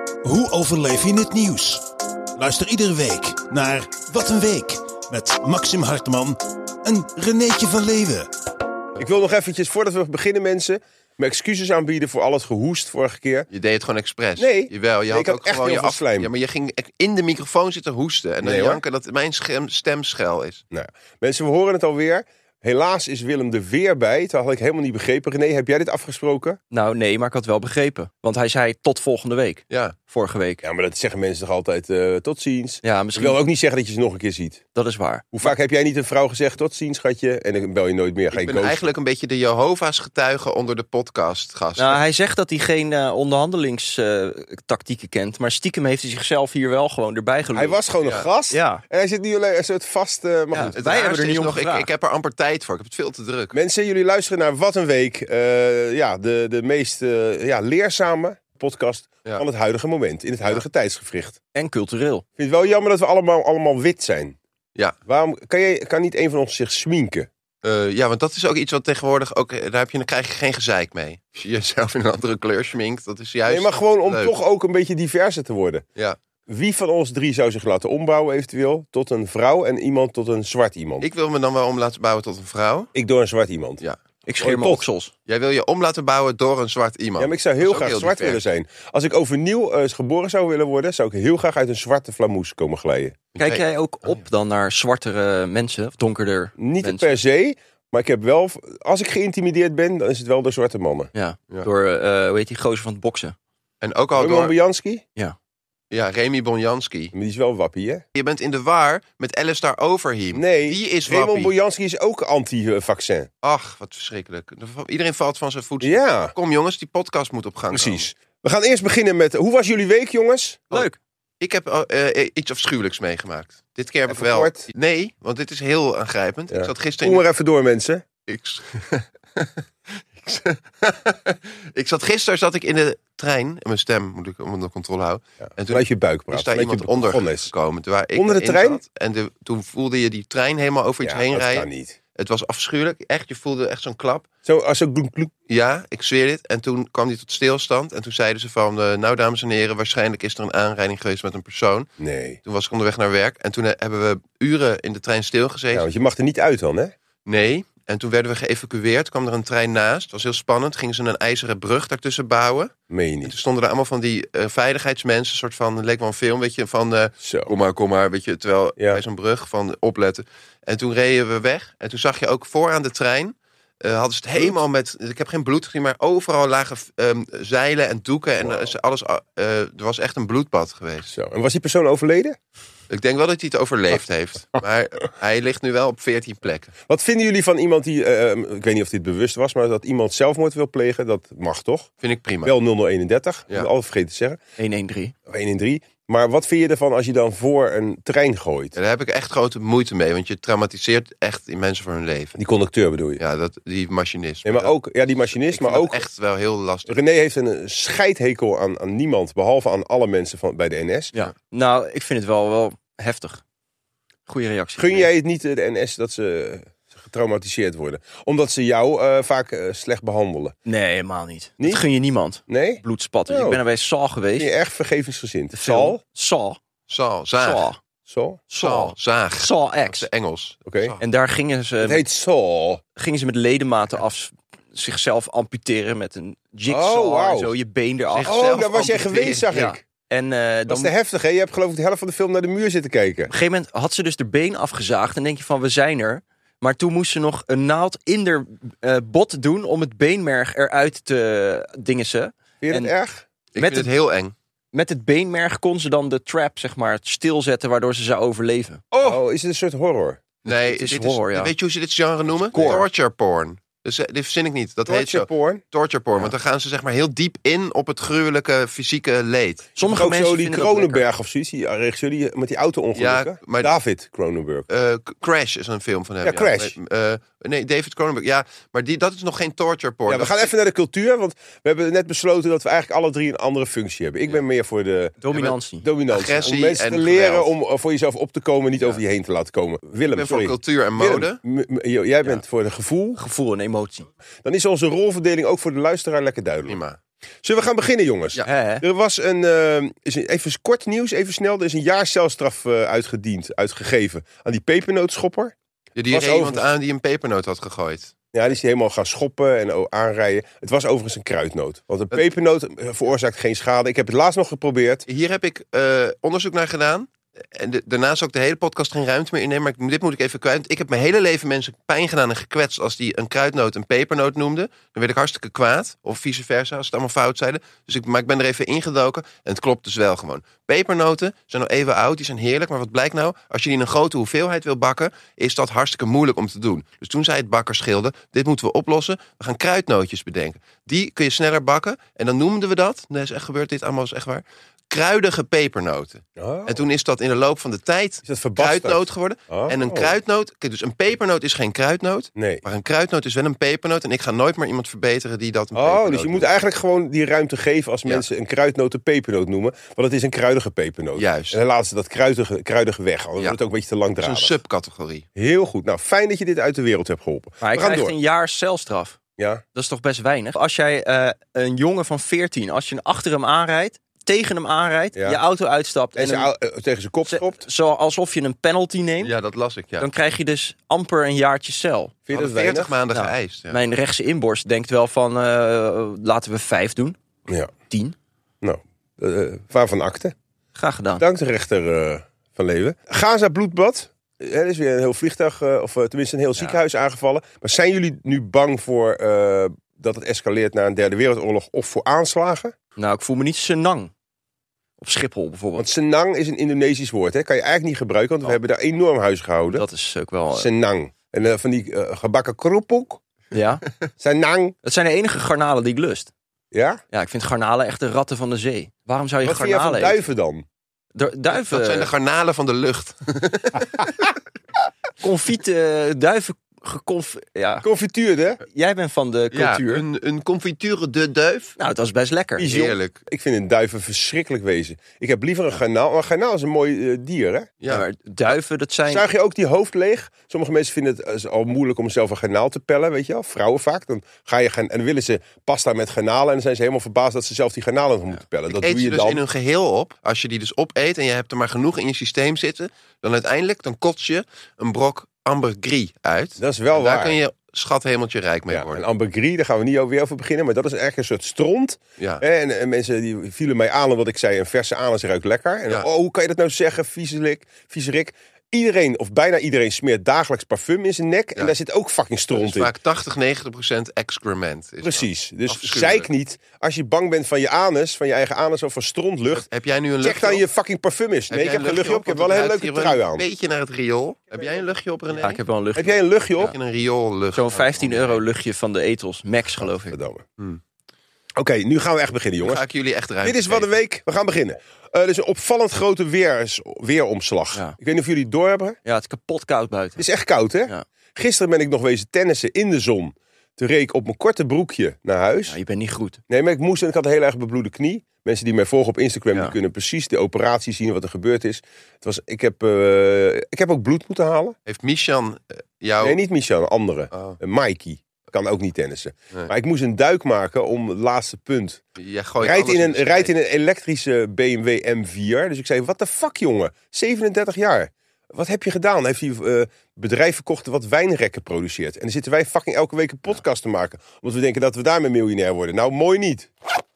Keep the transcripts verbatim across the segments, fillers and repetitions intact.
Hoe overleef je het nieuws? Luister iedere week naar Wat een Week met Maxim Hartman en Renéetje van Leeuwen. Ik wil nog eventjes, voordat we beginnen mensen, mijn excuses aanbieden voor al het gehoest vorige keer. Je deed het gewoon expres. Nee, Jawel, je nee, had ik had ook echt gewoon heel je veel af... slijm. Ja, maar je ging in de microfoon zitten hoesten en dan Nee, hoor. janken dat mijn stem, stem schel is. Nou, mensen, we horen het alweer. Helaas is Willem er weer bij. Dat had ik helemaal niet begrepen. René, heb jij dit afgesproken? Nou nee, maar ik had wel begrepen. Want hij zei tot volgende week. Ja. Vorige week. Ja, maar dat zeggen mensen toch altijd uh, tot ziens. Ja, Ik misschien. wil ook niet zeggen dat je ze nog een keer ziet. Dat is waar. Hoe vaak heb jij niet een vrouw gezegd tot ziens, schatje? En dan bel je nooit meer. Ga je Ik ben ghosten. eigenlijk een beetje de Jehovah's getuige onder de podcastgasten. Nou, hij zegt dat hij geen uh, onderhandelingstactieken kent. Maar stiekem heeft hij zichzelf hier wel gewoon erbij gelopen. Hij was gewoon Ja. een gast. Ja. En hij zit nu alleen een soort vast... Uh, maar Ja, goed. Het wij hebben raarste er niet is om nog, ik, gevraagd. ik heb er amper tijd voor. Ik heb het veel te druk. Mensen, jullie luisteren naar Wat een Week. Uh, ja, de, de meest uh, ja, leerzame podcast Ja. van het huidige moment. In het huidige tijdsgevricht. En cultureel. Ik vind het wel jammer dat we allemaal, allemaal wit zijn. Ja. Waarom kan, je, kan niet een van ons zich sminken? Uh, ja, want dat is ook iets wat tegenwoordig ook... Daar, heb je, dan krijg je geen gezeik mee. Als je jezelf in een andere kleur schminkt, dat is juist Nee, maar gewoon om leuk. toch ook een beetje diverser te worden. Ja. Wie van ons drie zou zich laten ombouwen eventueel tot een vrouw en iemand tot een zwart iemand? Ik, Ik wil me dan wel om laten bouwen tot een vrouw. door een zwart iemand. Ja. Ik scheer Oh, mijn tot. oksels. Jij wil je om laten bouwen door een zwart iemand. Ja, maar ik zou heel Dat is ook graag zwart divers. willen zijn. Als ik overnieuw uh, geboren zou willen worden, zou ik heel graag uit een zwarte flamoes komen glijden. Kijk Nee. jij ook op dan naar zwartere mensen? Of donkerder Niet mensen? per se, maar ik heb wel... Als ik geïntimideerd ben, dan is het wel door zwarte mannen. Ja, Ja. door, uh, hoe heet die gozer van het boksen? En ook al Roman door... Bojanski? Ja, Remy Bonjanski. Maar die is wel wappie, hè? Je bent in de war met Alistair Overeem. Nee, Die is Raymond wappie. Bojanski is ook anti-vaccin. Ach, wat verschrikkelijk. Iedereen valt van zijn voetstuk. Ja, Kom jongens, die podcast moet op gang precies. We gaan eerst beginnen met... Hoe was jullie week, jongens? Leuk. komen. Ik heb uh, uh, iets afschuwelijks meegemaakt. Dit keer heb ik Even wel... kort. Nee, want dit is heel aangrijpend. Ja. Ik zat gisteren Kom in... maar even door, mensen. Ik... ik zat gisteren zat ik in de trein. En mijn stem moet ik onder controle houden. Ja. En toen Vanuit je buik is praten. daar vanuit iemand je onder begonnen is. gekomen. Waar ik Onder de in trein? zat. En de, toen voelde je die trein helemaal over iets Ja, heen dat rijden. kan niet. Het was afschuwelijk. Echt, je voelde echt zo'n klap. Zo, als zo gloek, gloek. Ja, ik zweer dit. En toen kwam hij tot stilstand. En toen zeiden ze van, uh, nou dames en heren, waarschijnlijk is er een aanrijding geweest met een persoon. Nee. Toen was ik onderweg naar werk. En toen uh, hebben we uren in de trein stilgezeten. Ja, want je mag er niet uit dan, hè? Nee. En toen werden we geëvacueerd. Kwam er een trein naast. Het was heel spannend. Gingen ze een ijzeren brug daartussen bouwen. Meen je En niet. toen stonden er allemaal van die uh, veiligheidsmensen. Een soort van, het leek wel een film, weet je, van... Uh, Zo. kom maar, kom maar, weet je, terwijl Ja. bij zo'n brug van opletten. En toen reden we weg. En toen zag je ook vooraan de trein... Uh, hadden ze het helemaal met... Ik heb geen bloed gezien, maar overal lagen um, zeilen en doeken. En Wow. uh, alles, uh, er was echt een bloedbad geweest. Zo. En was die persoon overleden? Ik denk wel dat hij het overleefd heeft. Maar hij ligt nu wel op veertien plekken. Wat vinden jullie van iemand die... Uh, ik weet niet of dit bewust was, maar dat iemand zelfmoord wil plegen, dat mag toch? Vind ik prima. Wel nul nul eenendertig. Ja. Ik heb altijd vergeten te zeggen. honderddertien. Of honderddertien. Maar wat vind je ervan als je dan voor een trein gooit? Ja, daar heb ik echt grote moeite mee. Want je traumatiseert echt die mensen voor hun leven. Die conducteur bedoel je? Ja, dat, die machinist. Nee, maar Dat- ook... Ja, die machinist, ik maar vind ook... dat echt wel heel lastig. René heeft een scheidhekel aan, aan niemand, behalve aan alle mensen van, bij de N S. Ja. Nou, ik vind het wel, wel heftig. Goeie reactie. Gun jij het niet de N S dat ze getraumatiseerd worden? Omdat ze jou uh, vaak uh, slecht behandelen. Nee, helemaal niet. Niet? Dat gun je niemand. Nee? Bloedspatten. Oh. Ik ben er bij Saw Ben geweest. je erg vergevingsgezind? De film. Sal? Saw. Saal, zaag. Saw. Sol? Saal, zaag. Saw Dat is X. de Engels. Oké. Saal. En daar gingen ze, Het heet Sol. gingen ze met ledematen af zichzelf amputeren met een jigsaw. Oh, wauw. En zo je been eraf. Zich- Oh, Zelf daar was jij amputeren. geweest, zag Ja. ik. En uh, dan Dat is te heftig, hè? Je hebt geloof ik de helft van de film naar de muur zitten kijken. Op een gegeven moment had ze dus de been afgezaagd. En denk je van, we zijn er. Maar toen moest ze nog een naald in de uh, bot doen om het beenmerg eruit te dingen ze. Vind je dat En- erg? Ik Met vind het heel eng. Met het beenmerg kon ze dan de trap, zeg maar, stilzetten waardoor ze zou overleven. Oh, is het een soort horror? Nee, het is dit horror, ja. Weet je hoe ze dit genre noemen? Gore. Torture porn. Dus, eh, dit verzin ik niet. Dat heet Torture zo. porn? Torture porn. Ja. Want dan gaan ze zeg maar heel diep in op het gruwelijke fysieke leed. Sommige Ook mensen zo die vinden dat lekker. Cronenberg of zoiets, die regisseur die, met die auto-ongelukken. Ja, maar- David Cronenberg. Uh, Crash is een film van hem. Ja, Crash. Uh, nee, David Cronenberg. Ja, maar die, dat is nog geen torture porn. Ja, we Dat gaan is- even naar de cultuur, want we hebben net besloten dat we eigenlijk alle drie een andere functie hebben. Ik ben meer voor de Dominantie. dominantie. Agressie Om mensen te en leren geweld. om uh, voor jezelf op te komen, niet over je heen te laten komen. Willem, Ik ben voor sorry. cultuur en mode. Willem, m- m- jij bent voor de gevoel. Gevoel en emotie. Dan is onze rolverdeling ook voor de luisteraar lekker duidelijk. Prima. Zullen we gaan beginnen, jongens? Ja. Hè? Er was een, uh, is een, even kort nieuws, even snel. Er is een jaar celstraf uh, uitgediend, uitgegeven aan die pepernootschopper. Ja, die Was reed iemand overigens- aan die een pepernoot had gegooid. Ja, die is die helemaal gaan schoppen en o- aanrijden. Het was overigens een kruidnoot. Want een pepernoot veroorzaakt geen schade. Ik heb het laatst nog geprobeerd. Hier heb ik uh, onderzoek naar gedaan. En de, daarna zal ik de hele podcast geen ruimte meer innemen. Maar dit moet ik even kwijt. Want ik heb mijn hele leven mensen pijn gedaan en gekwetst als die een kruidnoot een pepernoot noemden. Dan werd ik hartstikke kwaad. Of vice versa, als het allemaal fout zeiden. Dus ik, maar ik ben er even ingedoken. En het klopt dus wel gewoon. Pepernoten zijn nog even oud. Die zijn heerlijk. Maar wat blijkt nou? Als je die in een grote hoeveelheid wil bakken, is dat hartstikke moeilijk om te doen. Dus toen zei het bakkersgilde, dit moeten we oplossen. We gaan kruidnootjes bedenken. Die kun je sneller bakken. En dan noemden we dat. Nee, is echt gebeurd. Dit allemaal is echt waar. Kruidige pepernoten. Oh. En toen is dat in de loop van de tijd Is dat verbasterd? kruidnoot geworden. Oh. En een kruidnoot, kijk, dus een pepernoot is geen kruidnoot, Nee. maar een kruidnoot is wel een pepernoot. En ik ga nooit meer iemand verbeteren die dat een Oh, pepernoot dus je moet noemt. eigenlijk gewoon die ruimte geven als Ja. mensen een kruidnoot een pepernoot noemen. Want het is een kruidige pepernoot. Juist. En dan laten ze dat kruidige, kruidige weg. Anders Ja. wordt het ook een beetje te Dat is een langdradig. subcategorie. Heel goed. Nou, fijn dat je dit uit de wereld hebt geholpen. Maar hij We gaan krijgt door. een jaar celstraf. Ja. Dat is toch best weinig? Als jij uh, een jongen van veertien, als je achter hem aanrijdt, tegen hem aanrijdt, Ja. je auto uitstapt En en, ze hem, ou- eh, tegen zijn kop ze- schopt. zo alsof je een penalty neemt, Ja, dat las ik, ja. dan krijg je dus amper een jaartje cel. Vind je dat veertig weinig? maanden Nou, geëist. Ja. Mijn rechtse inborst denkt wel van, uh, laten we vijf doen. Ja. Tien. Nou, uh, waarvan akte? Graag gedaan. Dank de rechter uh, van Leeuwen. Gaza bloedbad. Er is weer een heel vliegtuig, uh, of uh, tenminste een heel ziekenhuis aangevallen. Maar zijn jullie nu bang voor uh, dat het escaleert naar een derde wereldoorlog of voor aanslagen? Nou, ik voel me niet Senang. Op Schiphol bijvoorbeeld. Want Senang is een Indonesisch woord, hè? Kan je eigenlijk niet gebruiken, want we Oh. hebben daar enorm huis gehouden. Dat is ook wel... uh, Senang. En uh, van die uh, gebakken kroephoek. ja. Senang. Het zijn de enige garnalen die ik lust. Ja? Ja, ik vind garnalen echt de ratten van de zee. Waarom zou je Wat vind jij van garnalen eten? duiven dan? Du- duiven... Dat zijn de garnalen van de lucht. Confiete duiven... Geconf... Ja. Confituur, hè? Jij bent van de Ja, cultuur. een, een confiture de duif. Nou, het was best lekker. Pigeon. Heerlijk. Ik vind een duif een verschrikkelijk wezen. Ik heb liever een garnaal. Maar een garnaal is een mooi uh, dier, hè? Ja, Ja. maar duiven, dat zijn... Zuig je ook die hoofd leeg? Sommige mensen vinden het uh, al moeilijk om zelf een garnaal te pellen, weet je wel? Vrouwen vaak. Dan ga je gaan, en dan willen ze pasta met garnalen en dan zijn ze helemaal verbaasd dat ze zelf die garnalen nog moeten pellen. Dat Eet doe je je dus dan. in een geheel op. Als je die dus opeet en je hebt er maar genoeg in je systeem zitten, dan uiteindelijk dan kots je een brok ambergris uit. Dat is wel En daar waar. kun je schat hemeltje rijk mee Ja, en worden. ambergris, daar gaan we niet weer over beginnen, maar dat is eigenlijk een soort stront. Ja. Hè, En, en mensen die vielen mij aan omdat ik zei een verse anus ruikt lekker. En Ja. oh, hoe kan je dat nou zeggen, viezerik, viezerik. Iedereen, of bijna iedereen, smeert dagelijks parfum in zijn nek. En Ja. daar zit ook fucking Dat stront is in. vaak tachtig, negentig procent excrement. Is dat. Precies. Dus Afschuwelijk. zeik niet. Als je bang bent van je anus, van je eigen anus of van strontlucht, Heb jij nu een check luchtje dan op? je fucking parfum eens. Nee, jij ik heb een geen luchtje op. Ik heb Want wel een hele het leuke ruikt trui hier aan. Een beetje naar het riool. Heb jij een luchtje op, René? Ja, ik heb wel een luchtje. Heb jij een luchtje op? Heb je een rioollucht? Zo'n vijftien euro luchtje van de Ethos. Max, geloof ik. Verdomme. Hmm. Oké, nu gaan we echt beginnen, Dan jongens. ga ik jullie echt ruimte Dit is Wat een geven. Week. We gaan beginnen. Uh, er is een opvallend grote weer, weeromslag. Ja. Ik weet niet of jullie het door hebben. Ja, het is kapot koud buiten. Het is echt koud, hè? Ja. Gisteren ben ik nog wezen tennissen in de zon. Toen reed ik op mijn korte broekje naar huis. Ja, je bent niet goed. Nee, maar ik moest en ik had een heel erg bebloede knie. Mensen die mij volgen op Instagram, Ja. die kunnen precies de operatie zien wat er gebeurd is. Het was, ik, heb, uh, ik heb ook bloed moeten halen. Heeft Mishan eh, jou... Nee, niet Michel, een andere. Oh, Een Mikey. Kan ook niet tennissen. Nee. Maar ik moest een duik maken om het laatste punt. jij gooit Rijdt alles in, een, de rijdt in strijd. een elektrische B M W M vier. Dus ik zei, wat de fuck jongen? zevenendertig jaar. Wat heb je gedaan? Heeft hij uh, bedrijf verkocht wat wijnrekken produceert. En dan zitten wij fucking elke week een podcast te maken. Omdat we denken dat we daarmee miljonair worden. Nou, mooi niet.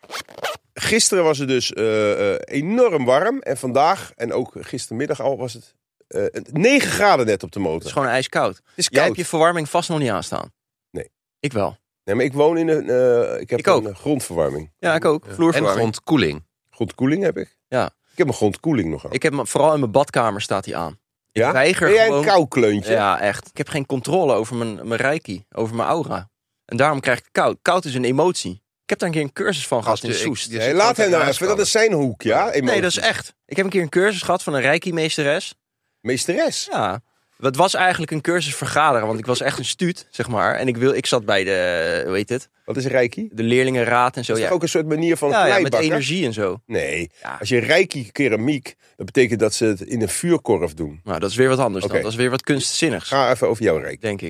Gisteren was het dus uh, uh, enorm warm. En vandaag, en ook gistermiddag al, was het uh, negen graden net op de motor. Het is gewoon ijskoud. Het is Jij koud. hebt je verwarming vast nog niet aanstaan. Nee. Ik wel. Nee, maar ik woon in een... Uh, ik heb Ik ook. een grondverwarming. Ja, ik ook. En Vloerverwarming. grondkoeling. Grondkoeling heb ik. Ja. Ik heb een grondkoeling nog aan. Ik heb hem, vooral in mijn badkamer staat hij aan. Ik ja? weiger Ben jij gewoon... een koukleuntje? Ja, echt. Ik heb geen controle over mijn, mijn reiki, over mijn aura. En daarom krijg ik het koud. Koud is een emotie. Ik heb daar een keer een cursus van gehad Gast, in ik- Soest. je Nee, zit laat gewoon hem te nou even. raaskallen. Dat is zijn hoek, ja? Nee, dat is echt. Ik heb een keer een cursus gehad van een reiki-meesteres. Meesteres. Ja. Het was eigenlijk een cursus vergaderen, want ik was echt een stuut, zeg maar. En ik, wil, ik zat bij de, hoe heet het? Wat is reiki? De leerlingenraad en zo. Dat is Ja, toch ook een soort manier van ja, ja, met kleibakken? energie en zo. Nee, Ja. als je reiki keramiek, dat betekent dat ze het in een vuurkorf doen. Nou, dat is weer wat anders Oké. dan. Dat is weer wat kunstzinnigs, Ga even over jouw reiki. denk ik.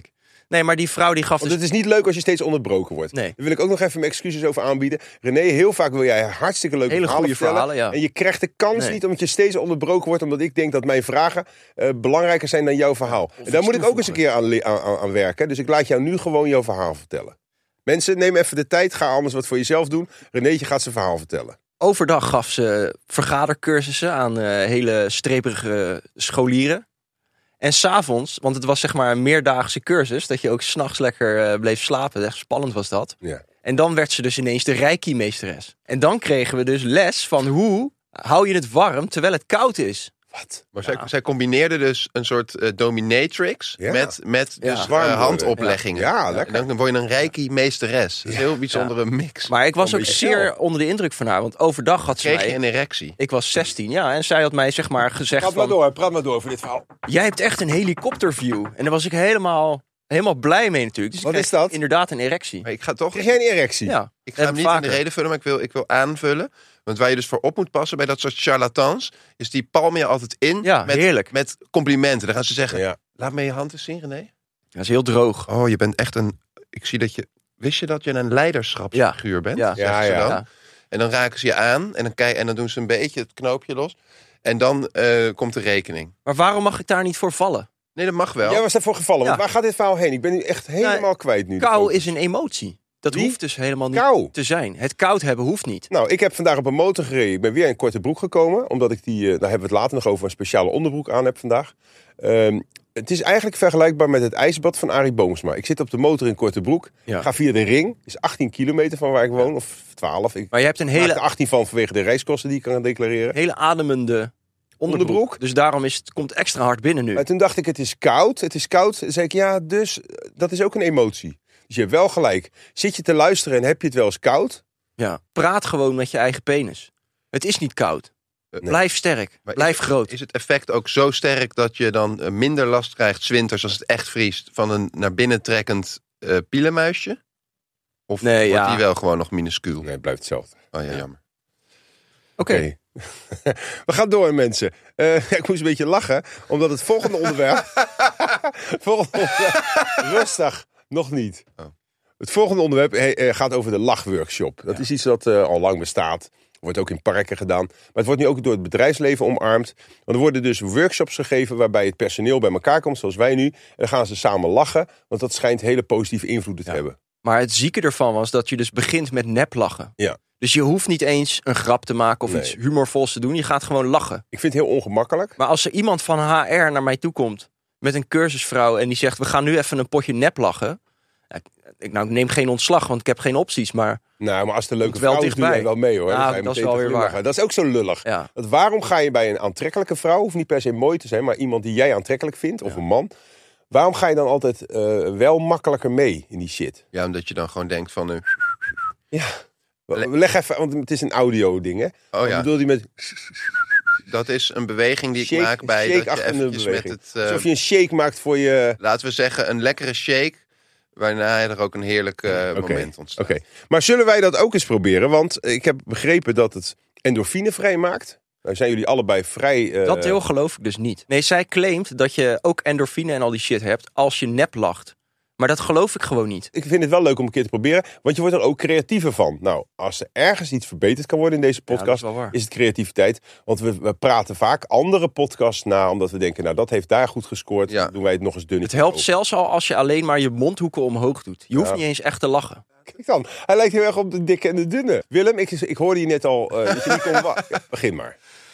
Nee, maar die vrouw die gaf Want dus... het is niet leuk als je steeds onderbroken wordt. Nee. Daar wil ik ook nog even mijn excuses over aanbieden. René, heel vaak wil jij hartstikke leuke Hele verhalen goede vertellen. verhalen, ja. En je krijgt de kans Nee. niet omdat je steeds onderbroken wordt. Omdat ik denk dat mijn vragen uh, belangrijker zijn dan jouw verhaal. En daar moet ik ook eens een keer aan, le- aan, aan werken. Dus ik laat jou nu gewoon jouw verhaal vertellen. Mensen, neem even de tijd. Ga anders wat voor jezelf doen. Renéetje gaat zijn verhaal vertellen. Overdag gaf ze vergadercursussen aan uh, hele streperige scholieren. En s'avonds, want het was zeg maar een meerdaagse cursus, dat je ook s'nachts lekker uh, bleef slapen. Echt spannend was dat. Ja. En dan werd ze dus ineens de Reiki-meesteres. En dan kregen we dus les van hoe hou je het warm terwijl het koud is. Wat? Maar zij, Ja. zij combineerde dus een soort uh, dominatrix Ja. met, met Ja. dus, Warm uh, worden. handopleggingen. Ja, En lekker. dan word je een Reiki-meesteres. Dat is een heel bijzondere mix. Maar ik was Een ook beetje zeer geil. onder de indruk van haar. Want overdag had ze Kreeg je mij... een erectie? Ik was zestien, ja. En zij had mij zeg maar gezegd Praat maar van... door, praat maar door voor dit verhaal. Jij hebt echt een helikopterview. En daar was ik helemaal, helemaal blij mee natuurlijk. Dus ik Wat kreeg is dat? inderdaad een erectie. Maar ik ga toch... Krijg jij een erectie? Ja, Ik ga hem heb niet vaker. in de reden vullen, maar ik wil, ik wil aanvullen. Want waar je dus voor op moet passen bij dat soort charlatans... is die palm je altijd in Ja, met, heerlijk. met complimenten. Dan gaan ze zeggen, Ja. laat me je hand eens zien, René. Dat is heel droog. Oh, je bent echt een... Ik zie dat je... Wist je dat je een leiderschapsfiguur bent? Ja. Zeggen Ja, ze ja. dan. Ja. En dan raken ze je aan en dan, kijk, en dan doen ze een beetje het knoopje los. En dan eh, komt de rekening. Maar waarom mag ik daar niet voor vallen? Nee, dat mag wel. Jij was daarvoor gevallen. Want Ja. waar gaat dit verhaal heen? Ik ben nu echt helemaal kwijt nu. de Kou focus. is een emotie. Dat Wie? hoeft dus helemaal niet Kou. te zijn. Het koud hebben hoeft niet. Nou, ik heb vandaag op een motor gereden. Ik ben weer in korte broek gekomen. Omdat ik die, uh, daar hebben we het later nog over, een speciale onderbroek aan heb vandaag. Um, het is eigenlijk vergelijkbaar met het ijsbad van Arie Boomsma. Ik zit op de motor in korte broek. Ja. Ga via de ring. is achttien kilometer van waar ik woon. Of twaalf. Ik Maar je hebt een maak er hele, achttien van vanwege de reiskosten die ik kan declareren. hele ademende onderbroek. Onderbroek? Dus daarom is het, komt het extra hard binnen nu. Maar toen dacht ik, het is koud. Het is koud. Toen zei ik, ja, dus uh, dat is ook een emotie. Dus je hebt wel gelijk. Zit je te luisteren en heb je het wel eens koud? Ja. Praat gewoon met je eigen penis. Het is niet koud. Nee. Blijf sterk. Maar Blijf is, groot. Is het effect ook zo sterk dat je dan eh, minder last krijgt 's winters als het echt vriest van een naar binnen trekkend uh, pielenmuisje? Of Nee, wordt ja. die wel gewoon nog minuscuul? Nee, het blijft hetzelfde. Oh ja, Ja. jammer. Oké. Oké. We gaan door, mensen. Uh, ik moest een beetje lachen, omdat het volgende onderwerp... volgende onderwerp... Rustig, nog niet. Oh. Het volgende onderwerp hey, uh, gaat over de lachworkshop. Dat Ja. is iets dat uh, al lang bestaat. Wordt ook in parken gedaan. Maar het wordt nu ook door het bedrijfsleven omarmd. Want er worden dus workshops gegeven waarbij het personeel bij elkaar komt, zoals wij nu. En dan gaan ze samen lachen, want dat schijnt hele positieve invloeden te Ja. hebben. Maar het zieke ervan was dat je dus begint met neplachen. Ja. Dus je hoeft niet eens een grap te maken of Nee. iets humorvols te doen. Je gaat gewoon lachen. Ik vind het heel ongemakkelijk. Maar als er iemand van H R naar mij toe komt met een cursusvrouw en die zegt, we gaan nu even een potje neplachen. Ja, ik, nou, ik neem geen ontslag, want ik heb geen opties. Maar Nou, maar als de leuke Komt wel vrouw is, doe dichtbij. jij wel mee hoor. Ja, Dan ga je dat is meteen wel te weer glimlachen. waar. Dat is ook zo lullig. ja, Want waarom ga je bij een aantrekkelijke vrouw, hoeft niet per se mooi te zijn, maar iemand die jij aantrekkelijk vindt, of Ja. een man. Waarom ga je dan altijd uh, wel makkelijker mee in die shit? Ja, omdat je dan gewoon denkt van... Uh, Ja. Leg even, want het is een audio ding hè. oh Wat ja, bedoel je met dat is een beweging die ik shake, maak bij dat je shake-achtige eventjes met beweging? het... uh, Alsof je een shake maakt voor je... laten we zeggen, een lekkere shake... waarna er ook een heerlijk uh, Oké, moment ontstaat. Oké. Maar zullen wij dat ook eens proberen? Want ik heb begrepen dat het endorfine vrijmaakt. Nou zijn jullie allebei vrij... Uh, dat deel geloof ik dus niet. Nee, zij claimt dat je ook endorfine en al die shit hebt als je nep lacht. Maar dat geloof ik gewoon niet. Ik vind het wel leuk om een keer te proberen. Want je wordt er ook creatiever van. Nou, als er ergens iets verbeterd kan worden in deze Ja, dat podcast... is wel waar. is het creativiteit. Want we, we praten vaak andere podcasts na... omdat we denken, nou dat heeft daar goed gescoord. Ja. Dan doen wij het nog eens dunnetje. Het helpt over. zelfs al als je alleen maar je mondhoeken omhoog doet. Je hoeft Ja. niet eens echt te lachen. Kijk dan, hij lijkt heel erg op de dikke en de dunne. Willem, ik, ik hoorde je net al... Uh, dat je niet kon wa- ja, begin maar.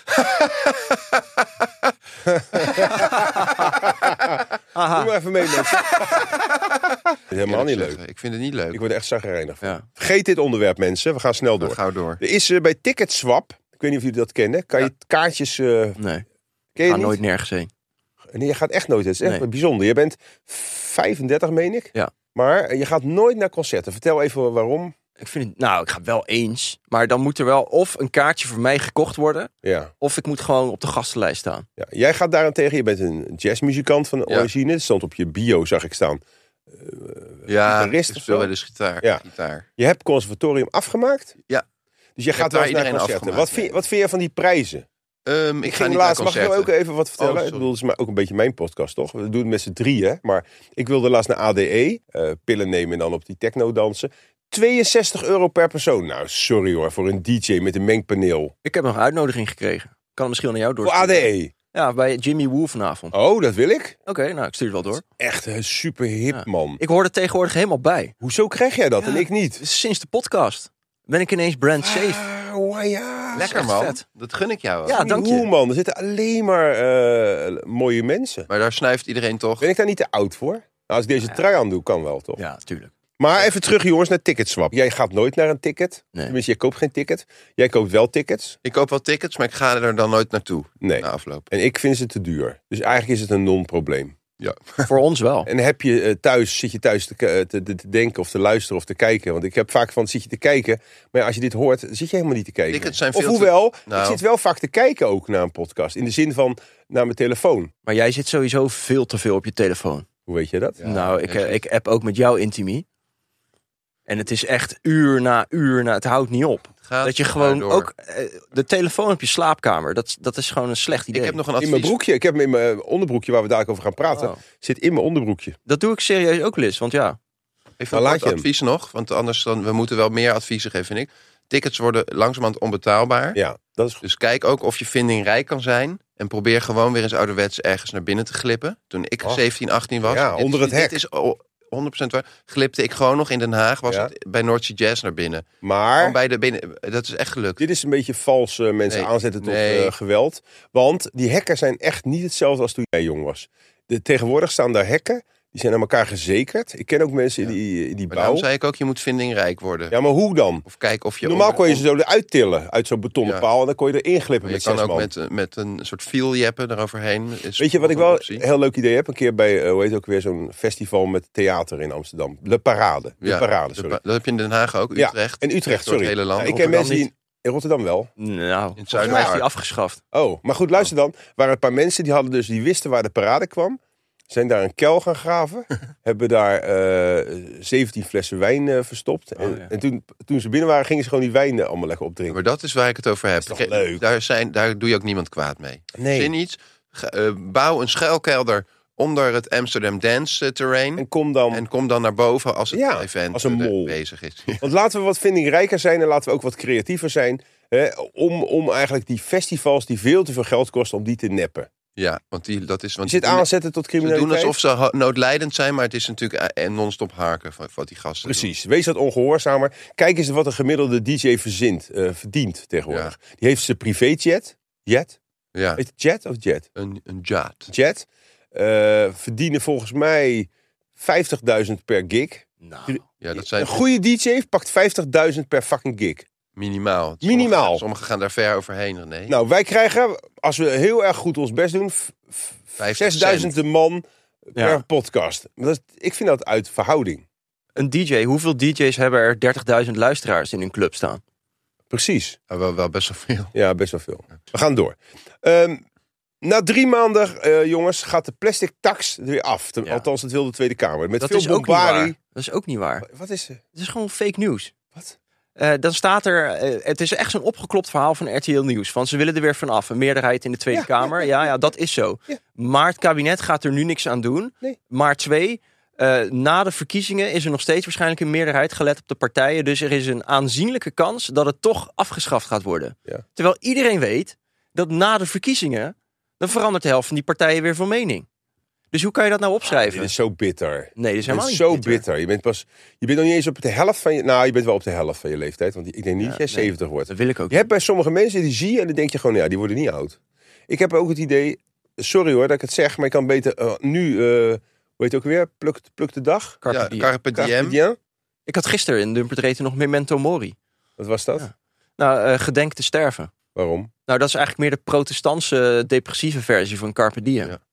Aha. Doe maar even mee, mensen. Helemaal niet leuk. Ik vind het niet leuk. Ik word er echt zagrijnig van. Ja. Vergeet dit onderwerp, mensen. We gaan snel Door. door. Gauw door. Er is uh, bij Ticketswap, ik weet niet of jullie dat kennen, kan je kaartjes... Uh, Nee, ken ik je ga niet? nooit nergens heen. Nee, je gaat echt nooit. Het is echt Nee. bijzonder. Je bent vijfendertig, meen ik. Ja. Maar je gaat nooit naar concerten. Vertel even waarom. Ik vind het, nou, ik ga wel eens. Maar dan moet er wel of een kaartje voor mij gekocht worden, Ja. of ik moet gewoon op de gastenlijst staan. Ja. Jij gaat daarentegen, je bent een jazzmuzikant van Ja. origine. Het stond op je bio, zag ik staan. Ja, gitarist ik of speel zo? wel eens gitaar. Ja. gitaar. Je hebt conservatorium afgemaakt. Ja. Dus je heb gaat wel daar eens naar iedereen concerten. afgemaakt, Wat vind, ja. wat vind je van die prijzen? Um, ik, Ik ga ging niet laatst, naar mag ik jou concerten. ook even wat vertellen? Oh, ik sorry. bedoel, het is maar ook een beetje mijn podcast, toch? We doen het met z'n drieën, maar ik wilde laatst naar A D E, uh, pillen nemen en dan op die techno dansen. tweeënzestig euro per persoon. Nou, sorry hoor, voor een D J met een mengpaneel. Ik heb nog een uitnodiging gekregen. Kan het misschien wel naar jou Voor A doorsturen. D E. Ja, bij Jimmy Woo vanavond. Oké, Oh, dat wil ik. nou, ik stuur het wel door. Echt een super hip, Ja. man. Ik hoor er tegenwoordig helemaal bij. Hoezo krijg jij dat Ja. en ik niet? Sinds de podcast ben ik ineens brand safe. Ah, oh, ja. Lekker echt man, vet. dat gun ik jou wel. Ja, dank je. Hoe, man? Er zitten alleen maar uh, mooie mensen. Maar daar snuift iedereen toch. Ben ik daar niet te oud voor? Nou, als ik deze trui aan doe, kan wel, toch? Ja, tuurlijk. Maar even terug, jongens, naar Ticketswap. Jij gaat nooit naar een ticket. Nee. Tenminste, jij koopt geen ticket. Jij koopt wel tickets. Ik koop wel tickets, maar ik ga er dan nooit naartoe. Nee. Na afloop. En ik vind ze te duur. Dus eigenlijk is het een non-probleem. Ja. Voor ons wel. En heb je uh, thuis, zit je thuis te, te, te, te denken of te luisteren of te kijken. Want ik heb vaak van, zit je te kijken. Maar ja, als je dit hoort, zit je helemaal niet te kijken. Tickets zijn of veel hoewel, te- nou. ik zit wel vaak te kijken ook naar een podcast. In de zin van, naar mijn telefoon. Maar jij zit sowieso veel te veel op je telefoon. Hoe weet je dat? Ja, nou, ik, ja, eh, ik app ook met jou Intimie. En het is echt uur na uur na, het houdt niet op. Gaat Dat je maar gewoon door. ook eh, de telefoon op je slaapkamer, dat, dat is gewoon een slecht idee. Ik heb nog een In advies. mijn broekje. Ik heb hem in mijn onderbroekje, waar we dadelijk over gaan praten. Oh. Zit in mijn onderbroekje. Dat doe ik serieus ook, Liz, want ja. Even Dan een laat kort je hem. advies nog, want anders dan we moeten wel meer adviezen geven, vind ik. Tickets worden langzamerhand onbetaalbaar. Ja, dat is goed. Dus kijk ook of je vindingrijk kan zijn. En probeer gewoon weer eens ouderwets ergens naar binnen te glippen. Toen ik Och. zeventien, achttien was. Ja, dit onder is- het hek. Dit is oh, honderd procent waar. Glipte ik gewoon nog in Den Haag. Was Ja. het bij North Sea Jazz naar binnen. Maar Gewoon bij de binnen. Dat is echt gelukt. dit is een beetje vals uh, mensen Nee, aanzetten tot nee. uh, geweld. Want die hekken zijn echt niet hetzelfde als toen jij jong was. De, tegenwoordig staan daar hekken. Die zijn aan elkaar gezekerd. Ik ken ook mensen in die, in die Maar bouw. daarom zei ik ook, je moet vindingrijk worden. Ja, maar hoe dan? Of kijk of je... Normaal onder- kon je ze zo eruit tillen uit zo'n betonnen Ja. paal. En dan kon je erin glippen Maar je met kan zes ook man. met, met een soort vieljeppen eroverheen. Is Weet je wat ik een wel optie. een heel leuk idee heb? Een keer bij, uh, hoe heet het ook weer, zo'n festival met theater in Amsterdam. Le Parade. De Ja, Parade, de sorry. pa- dat heb je in Den Haag ook, Ja, Utrecht. en Utrecht, Door het sorry. hele land. Ja, ik ken Rotterdam mensen die... niet. In Rotterdam wel. Nou, volgens mij is Zuidoost. die afgeschaft. Oh, maar goed, luister dan. Er waren een paar mensen die hadden dus, die wisten waar de parade kwam. Zijn daar een kuil gaan graven. Hebben daar uh, zeventien flessen wijn uh, verstopt. Oh, en ja. en toen, toen ze binnen waren, gingen ze gewoon die wijn uh, allemaal lekker opdrinken. Maar dat is waar ik het over heb. Dat is toch Kijk, leuk? Daar, zijn, daar doe je ook niemand kwaad mee. Nee. Zin iets. Ga- uh, bouw een schuilkelder onder het Amsterdam Dance uh, terrein. En kom dan... En kom dan naar boven als het Ja, event als een uh, mol. bezig is. Want laten we wat vindingrijker zijn en laten we ook wat creatiever zijn. Hè, om, om eigenlijk die festivals die veel te veel geld kosten, om die te neppen. Ja, want die, dat is... Je Want zit die doen- aanzetten tot Ze criminaliteit. doen alsof ze ha- noodlijdend zijn, maar het is natuurlijk uh, non-stop harken van wat die gasten doen. Precies, wees wat ongehoorzamer. Kijk eens wat een gemiddelde D J verzint, uh, verdient tegenwoordig. Die heeft zijn privéjet. Jet? Ja, Heet het jet of jet? een, een jaat. Jet. Uh, verdienen volgens mij vijftigduizend per gig. Nou, Ja, dat zijn Een goede D J pakt vijftigduizend per fucking gig. minimaal. Minimaal. Sommigen, sommigen gaan daar ver overheen, René. Nou, wij krijgen, als we heel erg goed ons best doen, f- f- vijftig zesduizend man per Ja. podcast. Dat is, ik vind dat uit verhouding. een D J, hoeveel D J's hebben er dertigduizend luisteraars in hun club staan? Precies. Ja, wel, wel best wel veel. Ja, best wel veel. We gaan door. Um, na drie maanden, uh, jongens, gaat de plastic tax er weer af. Ten- Ja. Althans, het wil de Tweede Kamer. Met Dat veel is ook niet bombarie. waar. Dat is ook niet waar. Wat is er? Het is gewoon fake nieuws. Wat? Eh, dan staat er, eh, het is echt zo'n opgeklopt verhaal van R T L Nieuws. Van ze willen er weer vanaf. Een meerderheid in de Tweede Ja, Kamer. Ja, ja, dat is zo. Ja. Maar het kabinet gaat er nu niks aan doen. Nee. Maar twee, eh, na de verkiezingen is er nog steeds waarschijnlijk een meerderheid gelet op de partijen. Dus er is een aanzienlijke kans dat het toch afgeschaft gaat worden. Ja. Terwijl iedereen weet dat na de verkiezingen, dan verandert de helft van die partijen weer van mening. Dus hoe kan je dat nou opschrijven? Dit is zo bitter. Nee, dit is Het helemaal is niet zo bitter. bitter. Je bent pas, je bent nog niet eens op de helft van je, nou, je bent wel op de helft van je leeftijd. Want ik denk niet Ja, dat jij nee. zeventig wordt. Dat wil ik ook. Je hebt bij sommige mensen, die zie je en dan denk je gewoon, ja, die worden niet oud. Ik heb ook het idee, sorry hoor dat ik het zeg, maar ik kan beter uh, nu, uh, hoe heet het ook weer, pluk, pluk de dag. Carpe Ja, diem. Carpe Carpe diem. diem. Ik had gisteren in Dumpert Reten nog Memento Mori. Wat was dat? Ja. Nou, uh, gedenk te sterven. Waarom? Nou, dat is eigenlijk meer de protestantse depressieve versie van Carpe Diem. Ja.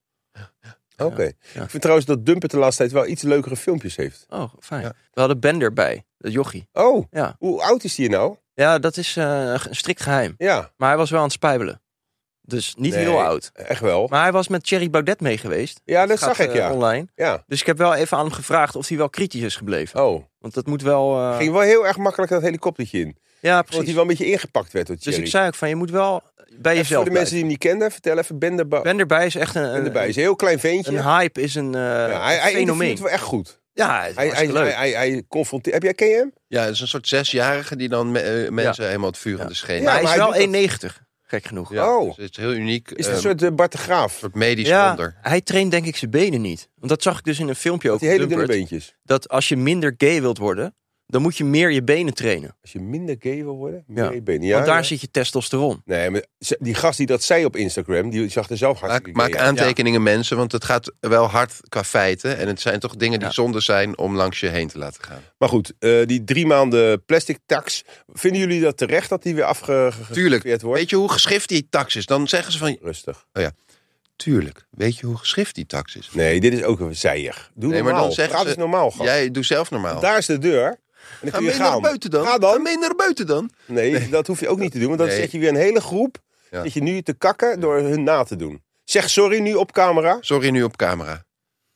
Oké. Ja. Ik vind trouwens dat Dumpert de laatste tijd wel iets leukere filmpjes heeft. Oh, fijn. Ja. We hadden Ben erbij, dat jochie. Oh, Ja, hoe oud is die nou? ja dat is uh, een strikt geheim. Ja, Maar hij was wel aan het spijbelen. Dus niet Nee. heel oud. echt wel. Maar hij was met Thierry Baudet mee geweest. Ja, dat Gaat, zag ik, uh, ja. online. Ja. Dus ik heb wel even aan hem gevraagd of hij wel kritisch is gebleven. Oh, Want dat moet wel... uh, ging wel heel erg makkelijk dat helikoptertje in. Ja, Want precies. hij wel een beetje ingepakt werd door Dus Thierry. ik zei ook van, je moet wel... bij Even jezelf voor de mensen die hem niet kenden, vertel even. Ben erbij. Ben erbij is echt een, Ben een, erbij is een heel klein ventje. een hype, is een uh, ja, hij hij fenomeen. interviewt wel echt goed. Ja, het is Hij, hij, hartstikke leuk. hij, hij, hij confronteert... Heb jij, ken je hem? Ja, het is een soort zesjarige die dan me- uh, mensen helemaal het vuur aan de schenen. Ja, maar hij maar is hij wel doet dat- één negentig, gek genoeg. Ja, Oh. dus het is heel uniek. Is het um, een soort uh, Bart de Graaf? een soort medisch Ja, wonder. hij traint denk ik zijn benen niet. Want dat zag ik dus in een filmpje ook. Die op hele dunne Dumpert, beentjes. dat als je minder gay wilt worden, dan moet je meer je benen trainen. Als je minder gay wil worden, Ja. meer benen. Ja, Want daar ja. zit je testosteron. Nee, maar die gast die dat zei op Instagram, die zag er zelf Maak, hartstikke maak gay uit. aantekeningen mensen, want het gaat wel hard qua feiten. En het zijn toch dingen die Ja. zonde zijn om langs je heen te laten gaan. Maar goed, uh, die drie maanden plastic tax. Vinden jullie dat terecht dat die weer afgegeven Tuurlijk. wordt? Weet je hoe geschift die tax is? Dan zeggen ze van, Rustig. tuurlijk, weet je hoe geschift die tax is? Nee, dit is ook een zijig. Doe Nee, maar normaal. dan zeggen Praat ze- eens normaal, gast. Jij doet zelf normaal. Daar is de deur. En dan Ga kun je mee naar gaan. buiten dan. Ga Ga dan. mee naar buiten dan. Nee, dat hoef je ook niet te doen. Want dan Nee. zet je weer een hele groep. Ja. Zet je nu te kakken door hun na te doen. Zeg sorry nu op camera. Sorry nu op camera.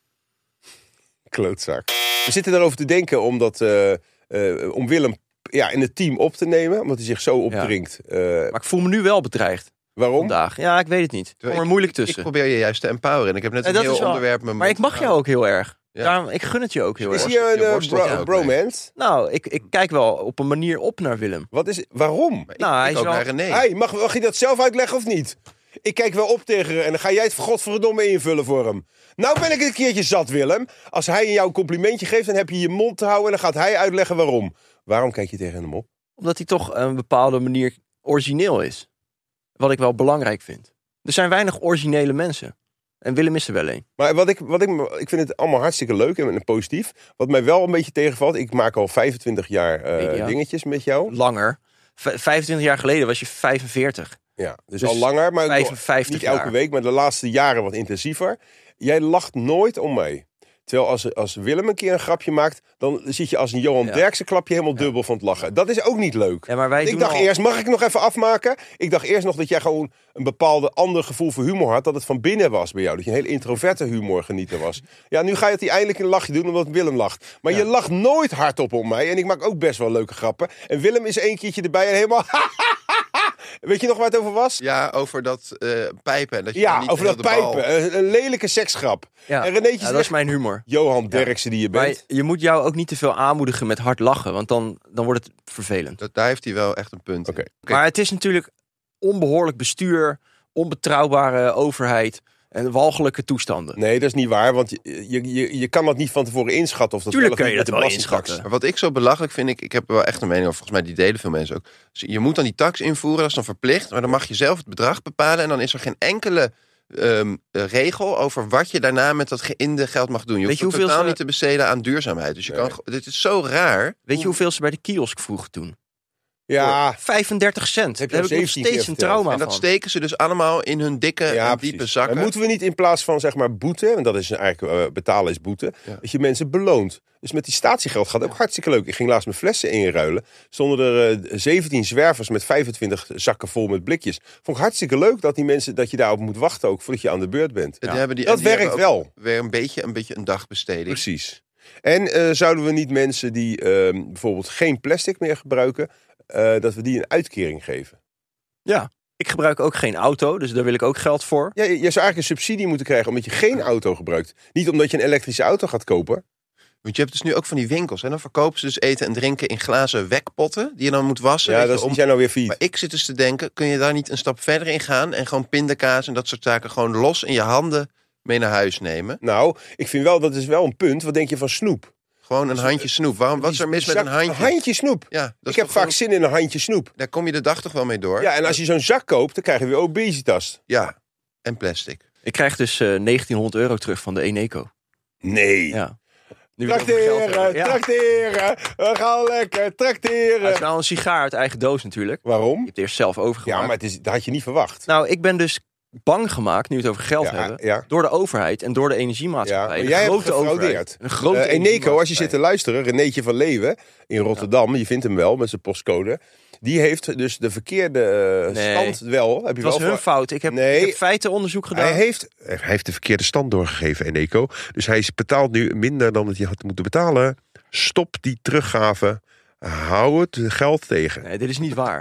Klootzak. We zitten erover te denken om, dat, uh, uh, om Willem ja, in het team op te nemen. Omdat hij zich zo opdringt. Uh, Maar ik voel me nu wel bedreigd waarom? vandaag. Ja, ik weet het niet. Ik kom er moeilijk Ik tussen. probeer je juist te empoweren. En ik heb net En een dat heel is wel- onderwerp met Maar ik mag jou ook heel erg. Ja. Daarom, ik gun het je ook heel Is erg. hier een Je uh, worstelt bro- er ook bromance? Nou, ik, ik kijk wel op een manier op naar Willem. Wat is, waarom? Ik, Nou, hij ik is ook wel- naar René. Hey, mag, mag je dat zelf uitleggen of niet? Ik kijk wel op tegen hem en dan ga jij het godverdomme invullen voor hem. Nou ben ik een keertje zat, Willem. Als hij jou een complimentje geeft, dan heb je je mond te houden en dan gaat hij uitleggen waarom. Waarom kijk je tegen hem op? Omdat hij toch op een bepaalde manier origineel is. Wat ik wel belangrijk vind. Er zijn weinig originele mensen. En Willem is er wel een. Maar wat ik, wat ik, ik vind het allemaal hartstikke leuk en positief. Wat mij wel een beetje tegenvalt, ik maak al vijfentwintig jaar uh, Ja. dingetjes met jou. Langer. V- vijfentwintig jaar geleden was je vijfenveertig. Ja, dus, Dus al langer, maar vijfenvijftig niet elke jaar. week, maar de laatste jaren wat intensiever. Jij lacht nooit om mij. Terwijl als, als Willem een keer een grapje maakt, dan zit je als een Johan Ja. Derksen klapje helemaal dubbel van het lachen. Dat is ook niet leuk. Ja, maar wij Ik doen dacht al- eerst, mag ik nog even afmaken? Ik dacht eerst nog dat jij gewoon een bepaalde ander gevoel voor humor had. Dat het van binnen was bij jou. Dat je een hele introverte humor genieter was. Ja, nu ga je het die eindelijk een lachje doen omdat Willem lacht. Maar Ja. je lacht nooit hardop om mij. En ik maak ook best wel leuke grappen. En Willem is één keertje erbij en helemaal... Weet je nog waar het over was? Ja, over dat uh, pijpen. En dat je Ja, dan niet over heel dat de bal- pijpen. Een, een lelijke seksgrap. Ja, En Renéetje ja, dat zegt, is mijn humor. Johan Derksen die je Maar bent. je moet jou ook niet te veel aanmoedigen met hard lachen. Want dan, dan wordt het vervelend. Dat, daar heeft hij wel echt een punt. in. Oké. Maar het is natuurlijk onbehoorlijk bestuur. Onbetrouwbare overheid. En walgelijke toestanden. Nee, dat is niet waar, want je, je, je, je kan dat niet van tevoren inschatten. Of dat Tuurlijk wel of kun je niet dat met wel de belastingtax. inschatten. Maar wat ik zo belachelijk vind, ik, ik heb er wel echt een mening over. Volgens mij die delen veel mensen ook. Dus je moet dan die tax invoeren, dat is dan verplicht. Maar dan mag je zelf het bedrag bepalen. En dan is er geen enkele um, regel over wat je daarna met dat geïnde geld mag doen. Je Weet hoeft je het totaal hoeveel ze- niet te besteden aan duurzaamheid. Dus je Nee. kan, ge- dit is zo raar. Weet je hoeveel ze bij de kiosk vroegen toen? Ja, vijfendertig cent. Heb je Daar al heb ik nog zeventien keer steeds een verteld. trauma En dat van. steken ze dus allemaal in hun dikke ja en diepe precies. zakken. Maar moeten we niet in plaats van zeg maar boete, want dat is eigenlijk uh, betalen is boete, Ja. dat je mensen beloont. Dus met die statiegeld gaat ook hartstikke leuk. Ik ging laatst mijn flessen inruilen. Stonden er uh, zeventien zwervers met vijfentwintig zakken vol met blikjes. Vond ik hartstikke leuk dat die mensen dat je daarop moet wachten ook voordat je aan de beurt bent. Die Ja. hebben die, Dat en die werkt hebben ook wel. Weer een beetje, een beetje een dagbesteding. Precies. En uh, zouden we niet mensen die uh, bijvoorbeeld geen plastic meer gebruiken, uh, dat we die een uitkering geven? Ja, ik gebruik ook geen auto, dus daar wil ik ook geld voor. Ja, je, je zou eigenlijk een subsidie moeten krijgen omdat je geen auto gebruikt. Niet omdat je een elektrische auto gaat kopen. Want je hebt dus nu ook van die winkels. En dan verkopen ze dus eten en drinken in glazen wekpotten. Die je dan moet wassen. Ja, weet dat je, is, om- die zijn nou weer failliet. Maar ik zit dus te denken, kun je daar niet een stap verder in gaan... en gewoon pindakaas en dat soort zaken gewoon los in je handen mee naar huis nemen? Nou, ik vind wel, dat is wel een punt. Wat denk je van snoep? Gewoon een handje snoep. Waarom, wat is er mis met een Zak- handje? Een handje snoep. Ja, dat Ik is heb toch vaak gewoon- zin in een handje snoep. Daar kom je de dag toch wel mee door? Ja, en als je zo'n zak koopt, dan krijg je weer obesitas. Ja, en plastic. Ik krijg dus uh, negentienhonderd euro terug van de Eneco. Nee. Ja. Nu we het over geld Trakteren, hebben. Ja. trakteren. We gaan lekker Het trakteren. is wel een sigaar uit eigen doos natuurlijk. Je Waarom? hebt het eerst zelf overgemaakt. Ja, maar het is, dat had je niet verwacht. Nou, ik ben dus bang gemaakt, nu we het over geld Ja, hebben... ja. door de overheid en door de Ja, energiemaatschappij. maar Een jij hebt grote gefraudeerd. overheid. Een grote Uh, Eneco, als je energiemaatschappij. zit te luisteren, Renéetje van Leeuwen in Rotterdam, je vindt hem wel met zijn postcode. Die heeft dus de verkeerde uh, Nee. stand wel. Heb je Het was wel hun voor- fout. Ik heb, Nee. ik heb feitenonderzoek gedaan. Hij heeft, hij heeft de verkeerde stand doorgegeven, Eneco. Dus hij betaalt nu minder dan dat hij had moeten betalen. Stop die teruggave. Hou het geld tegen. Nee, dit is niet waar.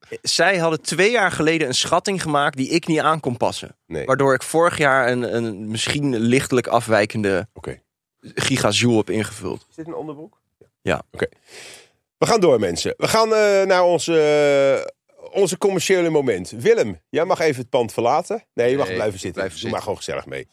zij hadden twee jaar geleden een schatting gemaakt die ik niet aan kon passen. Nee. Waardoor ik vorig jaar een, een misschien lichtelijk afwijkende Oké. gigajoule heb ingevuld. Is dit een onderbroek? Ja. Oké. We gaan door, mensen. We gaan uh, naar onze, uh, onze commerciële moment. Willem, jij mag even het pand verlaten. Nee, je mag Nee, blijven zitten. blijf Doe zitten. maar gewoon gezellig mee.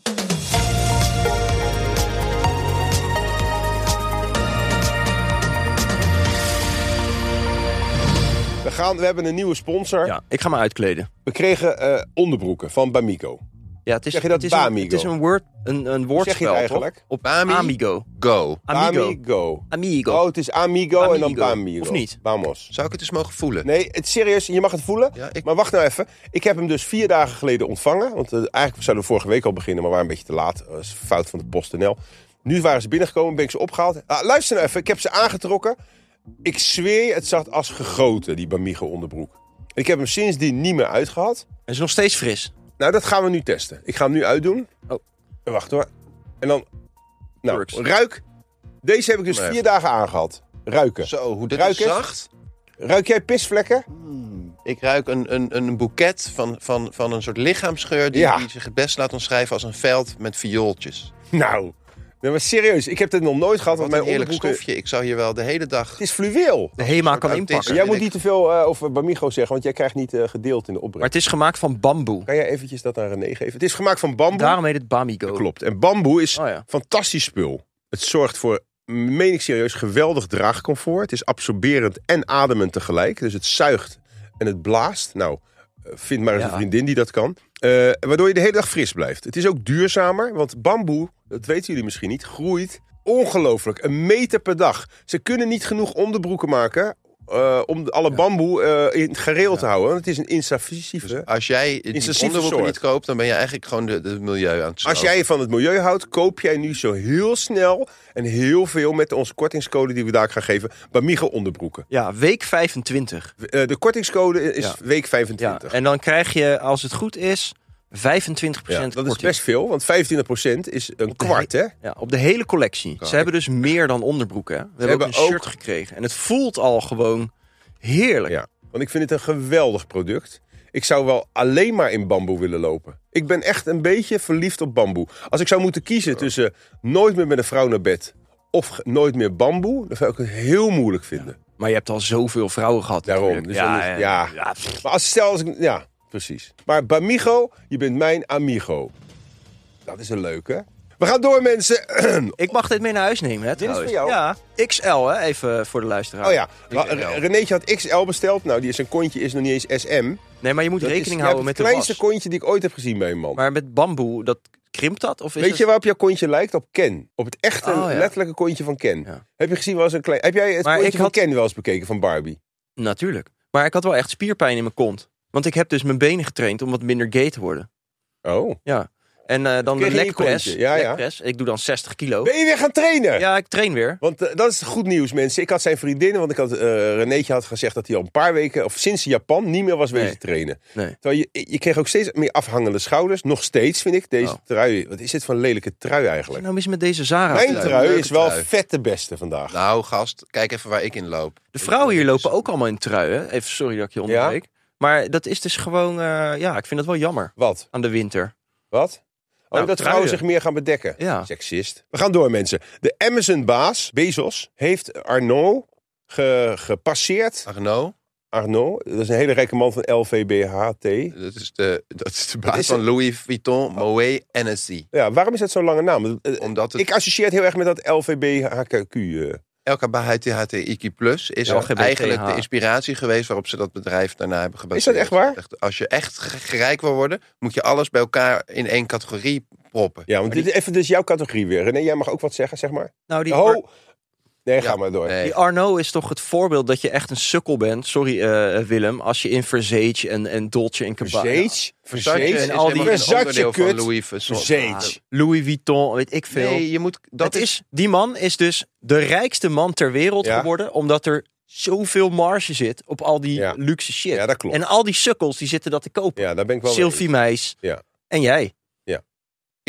We, gaan, we hebben een nieuwe sponsor. Ja, ik ga me uitkleden. We kregen uh, onderbroeken van Bamigo. Ja, het is, Zeg je dat het is een, Bamigo? het is een, woord, een, een woordspel, Zeg je het eigenlijk? toch? Op Bami? Amigo. Go. Amigo. Bamigo. Amigo. Oh, het is Amigo, en dan Amigo. Bamigo. Of niet? Vamos. Zou ik het eens mogen voelen? Nee, het is serieus. Je mag het voelen. Ja, ik... Maar wacht nou even. Ik heb hem dus vier dagen geleden ontvangen. Want uh, eigenlijk zouden we vorige week al beginnen, maar we waren een beetje te laat. Dat is een fout van de PostNL. Nu waren ze binnengekomen, ben ik ze opgehaald. Ah, luister nou even. Ik heb ze aangetrokken. Ik zweer je, het zat als gegoten, die Bamigo onderbroek. Ik heb hem sindsdien niet meer uitgehad. Hij is nog steeds fris. Nou, dat gaan we nu testen. Ik ga hem nu uitdoen. Oh. Wacht hoor. En dan... Nou, Works. ruik. Deze heb ik dus Nee. vier dagen aangehad. Ruiken. Zo, hoe dit Ruik is eens. zacht. Ruik jij pisvlekken? Ik ruik een, een, een boeket van, van, van een soort lichaamsgeur... Die, Ja. die zich het best laat omschrijven als een veld met viooltjes. Nou, nee, maar serieus. Ik heb dit nog nooit gehad. Wat Want een mijn heerlijk onderbroeken... stofje. Ik zou hier wel de hele dag... Het is fluweel. De Hema kan soort inpakken. autisme. Jij en moet ik- niet te veel uh, over Bamigo zeggen, want jij krijgt niet uh, gedeeld in de Maar opbrengst. het is gemaakt van bamboe. Kan jij eventjes dat aan René geven? Het is gemaakt van bamboe. Daarom heet het Bamigo. Klopt. En bamboe is Oh ja. fantastisch spul. Het zorgt voor, meen ik serieus, geweldig draagcomfort. Het is absorberend en ademend tegelijk. Dus het zuigt en het blaast. Nou, uh, vind maar eens Ja. een vriendin die dat kan. Uh, waardoor je de hele dag fris blijft. Het is ook duurzamer, want bamboe, dat weten jullie misschien niet, groeit ongelooflijk. Een meter per dag. Ze kunnen niet genoeg onderbroeken maken uh, om alle Ja. bamboe uh, in het gareel te houden. Want het is een invasieve. Dus als jij die Intensieve onderbroeken soort. niet koopt... dan ben je eigenlijk gewoon de, de milieu aan het Als slopen. jij van het milieu houdt, koop jij nu zo heel snel en heel veel met onze kortingscode die we daar gaan geven, Bamigo onderbroeken. Ja, week vijfentwintig. Uh, de kortingscode is Ja. week Ja, vijfentwintig. en dan krijg je, als het goed is, vijfentwintig Ja, procent dat is korting. best veel, want vijfentwintig procent is een Op de kwart, hè? Ja, op de hele collectie. Ze hebben dus meer dan onderbroeken. Hè? We hebben hebben ook een ook- shirt gekregen. En het voelt al gewoon heerlijk. Ja, want ik vind het een geweldig product. Ik zou wel alleen maar in bamboe willen lopen. Ik ben echt een beetje verliefd op bamboe. Als ik zou moeten kiezen tussen nooit meer met een vrouw naar bed of ge- nooit meer bamboe, dan zou ik het heel moeilijk vinden. Maar je hebt al zoveel vrouwen gehad. Daarom. natuurlijk. Dus dan ja, is- ja, ja. ja, pff. Maar als stel als ik... Ja, precies. Maar Bamigo, je bent mijn amigo. Dat is een leuke. We gaan door, mensen. Ik mag dit mee naar huis nemen, hè, Dit is trouwens. voor jou? Ja, X L, hè, even voor de luisteraar. Oh ja, Ra- X L. Renéetje had X L besteld. Nou, die zijn kontje is nog niet eens S M. Nee, maar je moet Dat rekening is, houden ja, met het de kleinste was. kontje die ik ooit heb gezien bij een man. Maar met bamboe, dat krimpt dat? Of is Weet het... je waarop jouw kontje lijkt? Op Ken. Op het echte, Oh, ja. letterlijke kontje van Ken. Ja. Heb je gezien wel eens een klein... Heb jij het Maar kontje ik van had- Ken wel eens bekeken van Barbie? Natuurlijk. Maar ik had wel echt spierpijn in mijn kont. Want ik heb dus mijn benen getraind om wat minder gay te worden. Oh. Ja. En eh, dan de Kreeg je in je legpress. kontje? Ja, ja. Legpress. Ik doe dan zestig kilo. Ben je weer gaan trainen? Ja, ik train weer. Want uh, dat is goed nieuws, mensen. Ik had zijn vriendin, want ik had, uh, Renéetje had gezegd dat hij al een paar weken, of sinds Japan, niet meer was Nee. wezen trainen. Nee. Terwijl je, je kreeg ook steeds meer afhangende schouders. Nog steeds, vind ik, deze Oh. trui. Wat is dit voor een lelijke trui Wat eigenlijk? nou mis met deze Zara? Mijn Ja, trui leuke is wel trui. vet de beste vandaag. Nou, gast, kijk even waar ik in loop. De vrouwen hier lopen ook allemaal in truien. Even sorry dat ik je onderbreek. Maar dat is dus gewoon, eh, ja, ik vind het wel jammer Wat? aan de winter. Wat? Oh, Nou, dat vrouwen truien. zich meer gaan bedekken. Ja. Seksist. We gaan door, mensen. De Amazon-baas, Bezos, heeft Arnaud ge- gepasseerd. Arnaud, Arnaud, dat is een hele rijke man van L V B H T. dat is de, dat is de Wat baas is van het? Louis Vuitton, Moet en Hennessy. Ja, waarom is dat zo'n lange naam? Eh, Omdat het Ik associeer het heel erg met dat L V B H Q. eh. L K B H T H T I Q plus is Ja, ook L G B T H. eigenlijk de inspiratie geweest waarop ze dat bedrijf daarna hebben gebaseerd. Is dat echt waar? Echt, als je echt g- rijk wil worden, moet je alles bij elkaar in één categorie proppen. Ja, want dit is even dus jouw categorie weer. René, jij mag ook wat zeggen, zeg maar. Nou, die, Ho! Ar- Nee, ga Ja, maar door. nee. die Arnaud is toch het voorbeeld dat je echt een sukkel bent. Sorry eh, Willem, als je in Versace en, en Dolce en Gabbana... Versace? Versace Versace? is en al die- helemaal geen Versace onderdeel van kut. Louis Vuitton. Versace. Louis Vuitton, weet ik veel. Nee, je moet... Dat Dat is, die man is dus de rijkste man ter wereld Ja. geworden, omdat er zoveel marge zit op al die Ja. luxe shit. Ja, dat klopt. En al die sukkels die zitten dat te kopen. Ja, daar ben ik wel mee Sylvie Meis Ja. en jij. Ik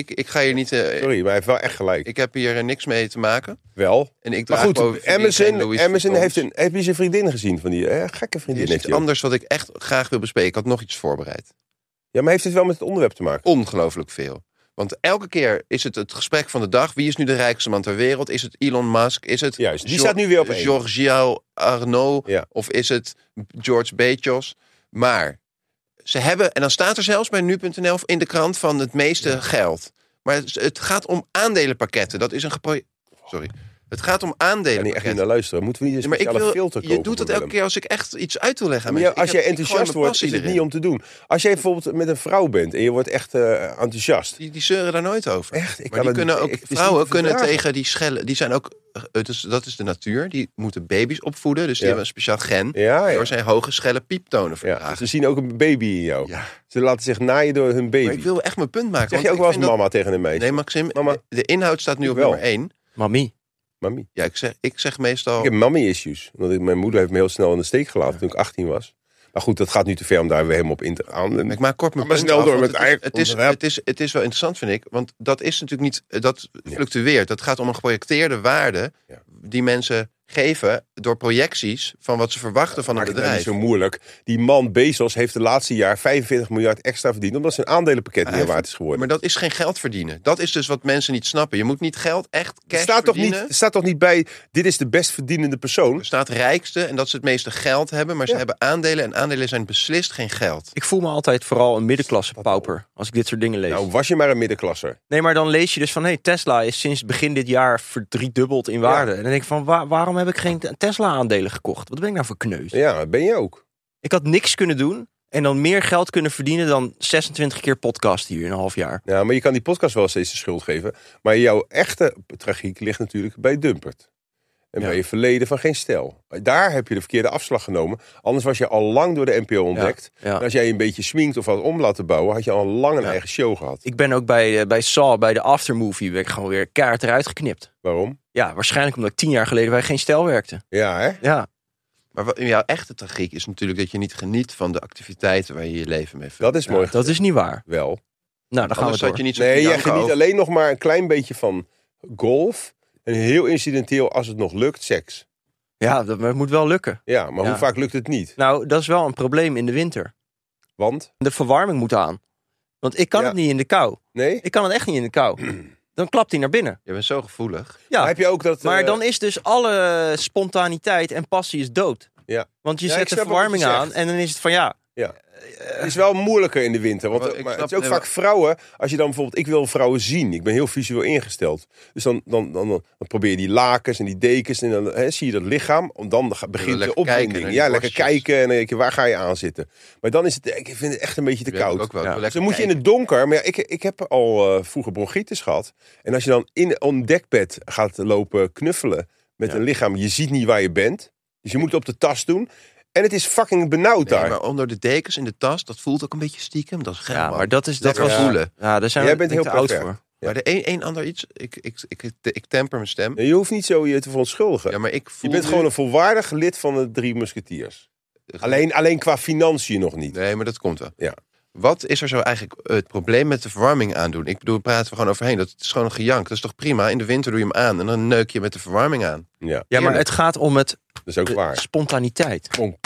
ik, ik ga hier niet... Uh, Sorry, maar hij heeft wel echt gelijk. Ik heb hier uh, niks mee te maken. Wel. En ik maar draag goed, Amazon, Amazon heeft een... Heb je zijn vriendin gezien? Van die eh, gekke vriendin. Er is iets anders wat ik echt graag wil bespreken. Ik had nog iets voorbereid. Ja, maar heeft het wel met het onderwerp te maken? Ongelooflijk veel. Want elke keer is het het gesprek van de dag. Wie is nu de rijkste man ter wereld? Is het Elon Musk? Is het Juist, die staat nu weer op één. Giorgio Arnaud? Ja. Of is het George Bezos? Maar ze hebben, en dan staat er zelfs bij nu punt n l in de krant van het meeste ja. geld. Maar het gaat om aandelenpakketten. Dat is een gepro... Sorry. Het gaat om aandelen. Ik kan niet echt niet naar luisteren. Moeten we niet een ja, speciale wil, filter kopen? Je doet het elke keer als ik echt iets uit wil leggen. Ja, als jij enthousiast wordt, is het niet om te doen. Als jij bijvoorbeeld met een vrouw bent en je wordt echt uh, enthousiast. Die, die zeuren daar nooit over. Echt? Ik maar kan die kunnen het, ook, ik, vrouwen kunnen tegen die schellen. Die zijn ook, het is, dat is de natuur. Die moeten baby's opvoeden. Dus die ja. hebben een speciaal gen. Ja, ja. Door zijn hoge schelle pieptonen verdragen. Ja, ze zien ook een baby in jou. Ja. Ze laten zich naaien door hun baby. Maar ik wil echt mijn punt maken. Zeg je ook wel eens mama dat... tegen een meisje? Nee, Maxim. Mama. De inhoud staat nu op wel. nummer één. Mami. Mami. Ja, ik zeg, ik zeg meestal... Ik heb mommy-issues. Want ik, mijn moeder heeft me heel snel in de steek gelaten toen ik achttien was. Maar goed, dat gaat nu te ver om daar weer helemaal op in te gaan. Ik maak kort mijn maar punt snel af, door met het, eigen het, is, het, is, het, is, het is wel interessant, vind ik. Want dat is natuurlijk niet... Dat fluctueert. Dat gaat om een geprojecteerde waarde... Ja. die mensen geven door projecties van wat ze verwachten van een bedrijf. Dat is niet zo moeilijk. Die man Bezos heeft de laatste jaar vijfenveertig miljard extra verdiend... omdat zijn aandelenpakket meer waard is geworden. Maar dat is geen geld verdienen. Dat is dus wat mensen niet snappen. Je moet niet geld echt cash er staat verdienen. Toch niet, er staat toch niet bij, dit is de best verdienende persoon? Er staat rijkste en dat ze het meeste geld hebben... maar ze ja. hebben aandelen en aandelen zijn beslist geen geld. Ik voel me altijd vooral een middenklasse pauper als ik dit soort dingen lees. Nou, was je maar een middenklasser. Nee, maar dan lees je dus van... hey, Tesla is sinds begin dit jaar verdriedubbeld in waarde. Ja. En dan denk ik van, waar, waarom heb ik geen Tesla-aandelen gekocht? Wat ben ik nou voor kneus? Ja, ben je ook. Ik had niks kunnen doen en dan meer geld kunnen verdienen dan zesentwintig keer podcast hier in een half jaar. Ja, maar je kan die podcast wel steeds de schuld geven. Maar jouw echte tragiek ligt natuurlijk bij Dumpert. En ja. bij je verleden van Geen Stijl. Daar heb je de verkeerde afslag genomen. Anders was je al lang door de N P O ontdekt. Ja, ja. En als jij een beetje sminkt of had om laten bouwen... had je al lang een ja. eigen show gehad. Ik ben ook bij, uh, bij Saw, bij de aftermovie... ben ik gewoon weer kaart eruit geknipt. Waarom? Ja, waarschijnlijk omdat ik tien jaar geleden bij Geen Stijl werkte. Ja, hè? Ja. Maar wat, jouw echte tragiek is natuurlijk dat je niet geniet... van de activiteiten waar je je leven mee vult. Dat is mooi. Ja, dat is niet waar. Wel. Nou, dan gaan we door. Je niet zo nee, jij geniet over. alleen nog maar een klein beetje van golf... en heel incidenteel, als het nog lukt, seks. Ja, dat moet wel lukken. Ja, maar ja. hoe vaak lukt het niet? Nou, dat is wel een probleem in de winter. Want? De verwarming moet aan. Want ik kan ja. het niet in de kou. Nee? Ik kan het echt niet in de kou. Dan klapt hij naar binnen. Je bent zo gevoelig. Ja, maar heb je ook dat, maar uh... dan is dus alle spontaniteit en passie is dood. Ja. Want je ja, zet de verwarming aan en dan is het van ja... Ja. Het is wel moeilijker in de winter. Want maar, maar het is ook vaak vrouwen. Als je dan bijvoorbeeld... Ik wil vrouwen zien. Ik ben heel visueel ingesteld. Dus dan, dan, dan, dan probeer je die lakens en die dekens. En dan he, zie je dat lichaam. En dan begint de opwinding. Ja, lekker kijken. En dan denk je, waar ga je aan zitten? Maar dan is het... Ik vind het echt een beetje te koud. Ook wel. Ja. Dus dan moet je in het donker... Maar ja, ik, ik heb al uh, vroeger bronchitis gehad. En als je dan in een dekbed gaat lopen knuffelen... met ja. een lichaam... Je ziet niet waar je bent. Dus je moet het op de tas doen... En het is fucking benauwd nee, daar. Maar onder de dekens in de tas, dat voelt ook een beetje stiekem. Dat is geil, ja, man. maar dat is dat was ja. voelen. Ja, daar zijn Jij we bent heel te oud perfect. voor. Ja. Maar de een, een ander iets, ik, ik, ik, ik, ik temper mijn stem. Je hoeft niet zo je te verontschuldigen. Ja, maar ik voel je bent nu... gewoon een volwaardig lid van de Drie Musketiers. Alleen, alleen qua financiën nog niet. Nee, maar dat komt wel. Ja. Wat is er zo eigenlijk het probleem met de verwarming aandoen? Ik bedoel, praten we gewoon overheen. Dat is gewoon een gejank. Dat is toch prima? In de winter doe je hem aan en dan neuk je met de verwarming aan. Ja, ja maar het gaat om het dat is ook waar. Spontaniteit.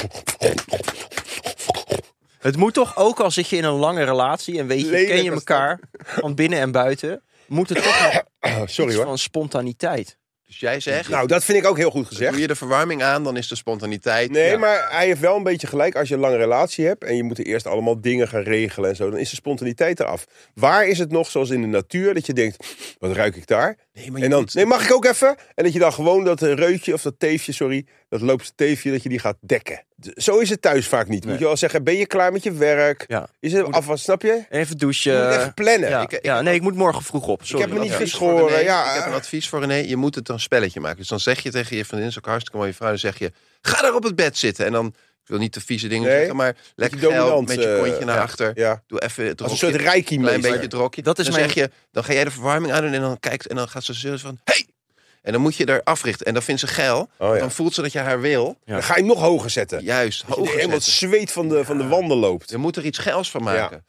Het moet toch ook al zit je in een lange relatie en weet je, ken je elkaar van binnen en buiten, moet het toch nog Sorry, iets hoor. van spontaniteit. Dus jij zegt... Nou, dat vind ik ook heel goed gezegd. Doe je de verwarming aan, dan is de spontaniteit... Nee, ja. maar hij heeft wel een beetje gelijk. Als je een lange relatie hebt en je moet er eerst allemaal dingen gaan regelen en zo, dan is de spontaniteit eraf. Waar is het nog zoals in de natuur dat je denkt, wat ruik ik daar? Nee, maar je en dan, moet... nee, mag ik ook even? En dat je dan gewoon dat reutje of dat teefje, sorry, dat loopste teefje, dat je die gaat dekken. Zo is het thuis vaak niet. Nee. Moet je wel zeggen, ben je klaar met je werk? Ja. Is het afwas, snap je? Even douchen. Je moet even plannen. Ja, ik, ik ja nee, ik moet morgen vroeg op. Sorry. Ik heb me niet ja. geschoren. Ja. Ik heb een advies voor René. Je moet het een spelletje maken. Dus dan zeg je tegen je vriendin, is ook hartstikke mooie vrouw, dan zeg je, ga daar op het bed zitten. En dan, ik wil niet te vieze dingen nee, zeggen, maar lekker geil, met je kontje naar uh, achter. Ja. Doe even het Als een soort reiki een klein beetje het rokje. Dat is dan mijn... zeg je, dan ga jij de verwarming aan doen en dan kijkt en dan gaat ze zeuren van, hey! En dan moet je er africhten. En dan vindt ze geil. Oh, ja. Dan voelt ze dat je haar wil. Ja. Dan ga je nog hoger zetten. Juist, dat hoger je helemaal het zweet van de, van de wanden loopt. Je moet er iets geils van maken. Ja.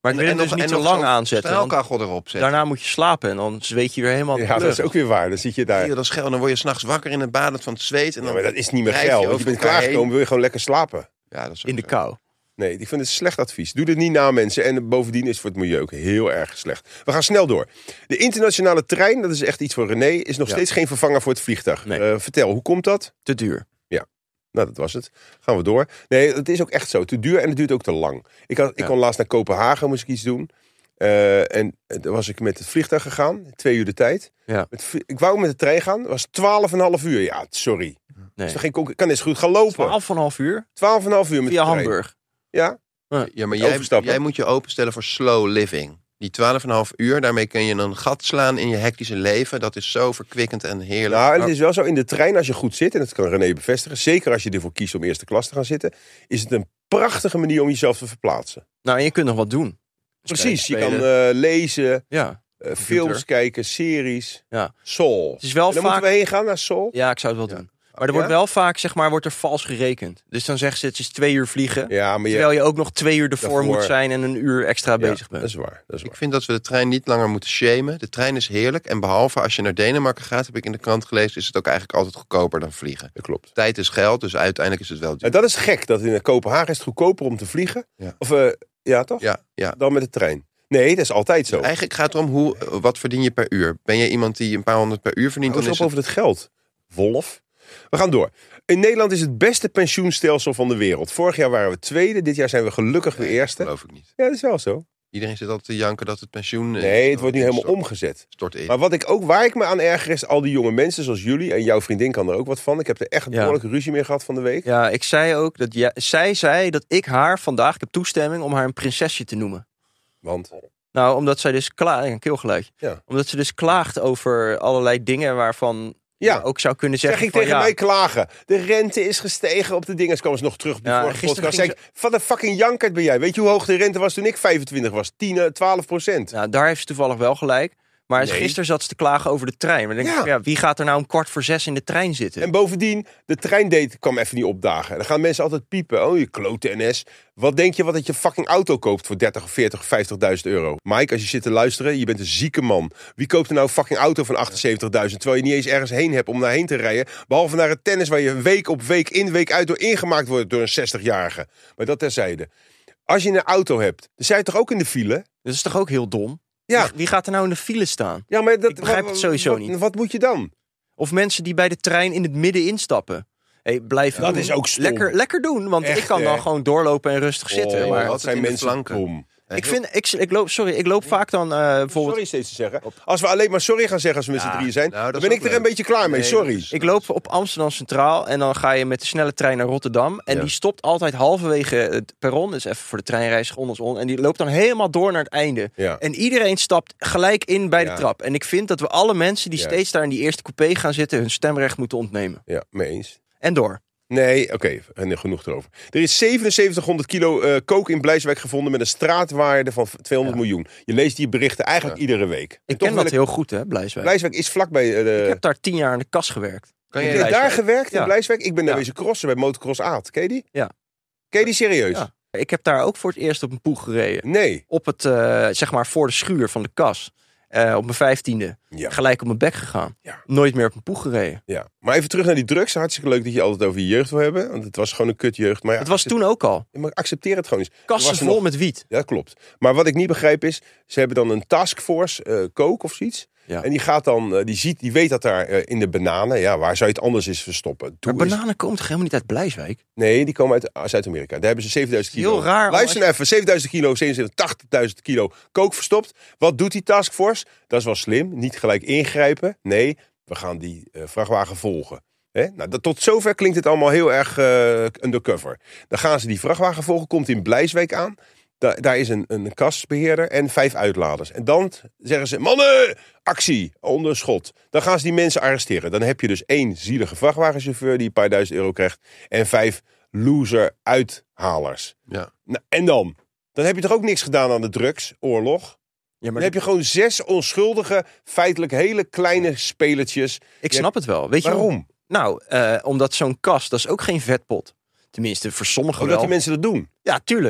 Maar ik wil hem dus niet te lang aanzetten. Want straalkachel erop zetten. daarna moet je slapen en dan zweet je weer helemaal. Ja, dat is ook weer waar. Dan zit je daar. Ja, dat is geil. Dan word je s'nachts wakker in het baden van het zweet. En dan Ja, maar dat is niet meer drijf je geil. Want over je bent elkaar klaargekomen, wil je gewoon lekker slapen. Ja, dat is ook in de zo. kou. Nee, ik vind het slecht advies. Doe dit niet na, mensen. En bovendien is het voor het milieu ook heel erg slecht. We gaan snel door. De internationale trein, dat is echt iets voor René, is nog Ja. steeds geen vervanger voor het vliegtuig. Nee. Uh, vertel, hoe komt dat? Te duur. Nou, dat was het. Gaan we door. Nee, het is ook echt zo. Te duur en het duurt ook te lang. Ik, had, ik Ja. kon laatst naar Kopenhagen, moest ik iets doen. Uh, en daar was ik met het vliegtuig gegaan. Twee uur de tijd. Ja. Met, vlie- ik wou met de trein gaan. Dat was twaalf en een half uur. Ja, sorry. Nee. Is er geen conc- ik kan net zo goed gaan lopen. twaalf en een half uur twaalf en een half uur met via de trein. Hamburg. Ja? Ja, maar jij, Overstappen. jij moet je openstellen voor slow living. Die twaalf en een half uur, daarmee kun je een gat slaan in je hectische leven. Dat is zo verkwikkend en heerlijk. Nou, en het is wel zo in de trein als je goed zit. En dat kan René bevestigen. Zeker als je ervoor kiest om eerste klas te gaan zitten. Is het een prachtige manier om jezelf te verplaatsen. Nou, en je kunt nog wat doen. Precies. Je Spelen. kan uh, lezen. Ja. Uh, films kijken, series. Ja. Soul. Het is wel En dan vaak... moeten we heen gaan naar Soul. Ja, ik zou het wel Ja. doen. Maar er wordt Ja? wel vaak, zeg maar, wordt er vals gerekend. Dus dan zeggen ze, het is twee uur vliegen. Ja, maar je... Terwijl je ook nog twee uur ervoor Daarvoor- moet zijn en een uur extra Ja, bezig dat bent. is waar. Dat is Ik waar. vind dat we de trein niet langer moeten shamen. De trein is heerlijk. En behalve als je naar Denemarken gaat, heb ik in de krant gelezen, is het ook eigenlijk altijd goedkoper dan vliegen. Dat klopt. Tijd is geld, dus uiteindelijk is het wel duur. En dat is gek, dat in Kopenhagen is het goedkoper om te vliegen. Ja. Of, uh, ja toch? Ja, ja. Dan met de trein. Nee, dat is altijd zo. Eigenlijk gaat het om hoe, wat verdien je per uur. Ben je iemand die een paar honderd per uur verdient? Hou Dan eens is op het... over het geld. Wolf. We gaan door. In Nederland is het beste pensioenstelsel van de wereld. Vorig jaar waren we tweede. Dit jaar zijn we gelukkig weer Nee, eerste. dat geloof ik niet. Ja, dat is wel zo. Iedereen zit altijd te janken dat het pensioen... eh, Nee, het wordt nu helemaal stort- omgezet. Stort in. Maar wat ik ook, waar ik me aan erger is, al die jonge mensen zoals jullie. En jouw vriendin kan er ook wat van. Ik heb er echt een Ja. behoorlijke ruzie mee gehad van de week. Ja, ik zei ook dat jij, zij zei dat ik haar vandaag, ik heb toestemming om haar een prinsesje te noemen. Want, Nou, omdat zij dus klaagt, een keelgeluidje. Ja. Omdat ze dus klaagt over allerlei dingen waarvan Ja. je ook zou kunnen zeg zeggen ik van, tegen ja, mij klagen. De rente is gestegen op de dingen. Ze komen ze nog terug op de Ja, vorige gisteren podcast. ging Zeg ik, van de fucking jankert ben jij. Weet je hoe hoog de rente was toen ik vijfentwintig was? tien, twaalf procent. Nou, daar heeft ze toevallig wel gelijk. Maar Nee. gisteren zat ze te klagen over de trein. Maar dan denk Ja. ik, ja, wie gaat er nou om kwart voor zes in de trein zitten? En bovendien, de treindate kwam even niet opdagen. En dan gaan mensen altijd piepen. Oh, je klote N S. Wat denk je wat dat je fucking auto koopt voor dertig, veertig, vijftigduizend euro? Mike, als je zit te luisteren, je bent een zieke man. Wie koopt er nou een fucking auto van achtenzeventigduizend... terwijl je niet eens ergens heen hebt om naar heen te rijden? Behalve naar het tennis waar je week op week in, week uit door ingemaakt wordt door een zestigjarige. Maar dat terzijde. Als je een auto hebt, dan zijn je toch ook in de file? Dat is toch ook heel dom? Ja. Wie, wie gaat er nou in de file staan? Ja, maar dat, Ik begrijp wat- het sowieso wat, niet. Wat moet je dan? Of mensen die bij de trein in het midden instappen. Hey, blijf Dat doen. is ook stom. Lekker, lekker doen, want Echt, ik kan dan hè? gewoon doorlopen en rustig zitten. Oh, Maar wat altijd zijn in de mensen flanken. dom. ik vind, ik, ik loop, sorry, ik loop vaak dan eh, bijvoorbeeld... Sorry steeds te zeggen. Als we alleen maar sorry gaan zeggen als we met Ja, z'n drieën zijn, nou, dat dan is ben ook ik er een leuk. beetje klaar mee. Nee, Sorry. dat is- Ik loop op Amsterdam Centraal en dan ga je met de snelle trein naar Rotterdam. En Ja. die stopt altijd halverwege het perron. Dus even voor de treinreiziger onder ons on. En die loopt dan helemaal door naar het einde. Ja. En iedereen stapt gelijk in bij de Ja. trap. En ik vind dat we alle mensen die Ja. steeds daar in die eerste coupé gaan zitten, hun stemrecht moeten ontnemen. Ja, mee eens. En door. Nee, oké, en genoeg erover. Er is zevenenzeventighonderd kilo eh kook in Blijswijk gevonden met een straatwaarde van tweehonderd Ja. miljoen. Je leest die berichten eigenlijk iedere week. En Ik toch ken wil dat heel goed, hè, Blijswijk. Blijswijk is vlakbij eh, de... Ik heb daar tien jaar in de kas gewerkt. Kan Heb je je daar Blijswijk. gewerkt in Ja. Blijswijk? Ik ben daar Ja. wezen crossen bij Motocross Aad. Ken je die? Ja. Ken je die serieus? Ja. Ik heb daar ook voor het eerst op een poeg gereden. Nee. Op het, eh, zeg maar, voor de schuur van de kas. Eh, op mijn vijftiende. Ja. Gelijk op mijn bek gegaan. Ja. Nooit meer op een poeg gereden. Ja. Maar even terug naar die drugs. Hartstikke leuk dat je altijd over je jeugd wil hebben. Want het was gewoon een kutjeugd. Maar ja, Het was toen ook al. maar accepteer het gewoon eens. Kassen was er vol nog- met wiet. Ja, dat klopt. Maar wat ik niet begrijp is, ze hebben dan een taskforce, eh kook of zoiets. Ja. En die gaat dan, eh, die ziet, die weet dat daar eh, in de bananen, ja, waar zou je het anders eens verstoppen? Doe Maar eens- bananen komen toch helemaal niet uit Blijswijk? Nee, die komen uit ah, Zuid-Amerika. Daar hebben ze zevenduizend kilo. Heel raar, Luister als- nou even, zevenduizend kilo, zevenenzeventig, tachtigduizend kilo kook verstopt. Wat doet die taskforce? Dat is wel slim. Niet gelijk ingrijpen. Nee, we gaan die eh, vrachtwagen volgen. Hè? Nou, dat, tot zover klinkt het allemaal heel erg eh, undercover. Dan gaan ze die vrachtwagen volgen, komt in Blijswijk aan. Da- daar is een, een kasbeheerder en vijf uitladers. En dan zeggen ze, mannen, actie, onder schot. Dan gaan ze die mensen arresteren. Dan heb je dus één zielige vrachtwagenchauffeur die een paar duizend euro krijgt. En vijf loser uithalers. Ja. Nou, en dan? Dan heb je toch ook niks gedaan aan de drugsoorlog? Ja, Dan heb je gewoon zes onschuldige, feitelijk hele kleine spelertjes. Ik snap het wel. Weet je Waarom? Nou, eh, omdat zo'n kas, dat is ook geen vetpot. Tenminste, voor sommigen Omdat wel. die mensen dat doen. Ja, tuurlijk.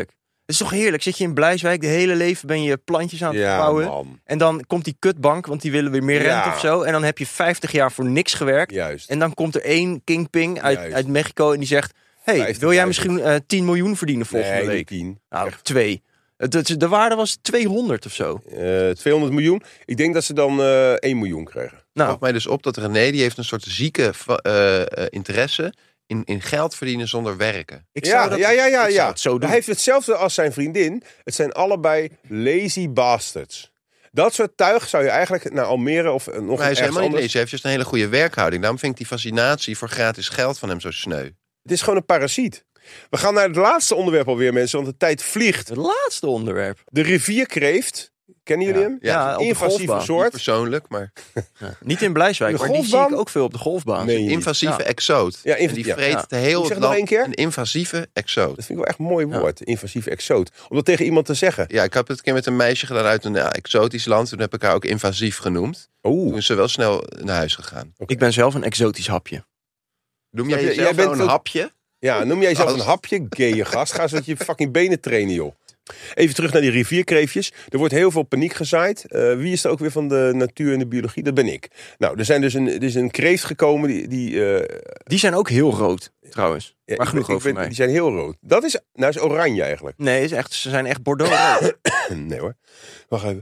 Het is toch heerlijk. Zit je in Blijswijk, de hele leven ben je plantjes aan het Ja, verbouwen. man. En dan komt die kutbank, want die willen weer meer Ja. rente of zo. En dan heb je vijftig jaar voor niks gewerkt. Juist. En dan komt er één kingping uit, Juist. uit Mexico en die zegt... Hey, wil jij vijftigduizend. misschien uh, tien miljoen verdienen volgende nee, week? niet tien. Nou, twee. Het, het, de waarde was tweehonderd of zo. Uh, tweehonderd miljoen. Ik denk dat ze dan uh, één miljoen krijgen. Nou, valt mij dus op dat René, die heeft een soort zieke uh, uh, interesse in, in geld verdienen zonder werken. ik Ja, zou dat, ja, ja, ja, ik zou ja. het zo doen. Hij heeft hetzelfde als zijn vriendin. Het zijn allebei lazy bastards. Dat soort tuig zou je eigenlijk naar Almere of nog Maar hij is ergens helemaal niet anders... lezen. Hij heeft just een hele goede werkhouding. Daarom vind ik die fascinatie voor gratis geld van hem zo sneu. Het is gewoon een parasiet. We gaan naar het laatste onderwerp alweer, mensen, want de tijd vliegt. Het laatste onderwerp. De rivierkreeft. Kennen jullie Ja. hem? Ja, op de Invasieve golfbaan. Niet soort. persoonlijk, maar Ja. Niet in Blijswijk, De maar die zie golfbaan? ik ook veel op de golfbaan. Nee. niet. invasieve Ja. exoot. Ja, inv- en die ja. vreet Ja. het heel Zeg het het nog land. één keer? Een invasieve exoot. Dat vind ik wel echt een mooi Ja. woord. Invasieve exoot. Om dat tegen iemand te zeggen. Ja, ik heb het een keer met een meisje gedaan uit een ja, exotisch land. Toen heb ik haar ook invasief genoemd. Oeh. Toen is ze wel snel naar huis gegaan. Ik ben zelf een exotisch hapje. Noem Snap jij je? jezelf Jij bent nou een ook- hapje? Ja, noem jij jezelf Als- een hapje, gaye gast. Ga eens met je fucking benen trainen, joh. Even terug naar die rivierkreefjes. Er wordt heel veel paniek gezaaid. Uh, wie is er ook weer van de natuur en de biologie? Dat ben ik. Nou, er, zijn dus een, er is een kreeft gekomen die... die uh, Die zijn ook heel rood, trouwens. ja, maar ik genoeg ben- over ik ben- mij. Die zijn heel rood. Dat is, nou is oranje eigenlijk. Nee, is echt, ze zijn echt bordeaux. Nee hoor. Wacht even.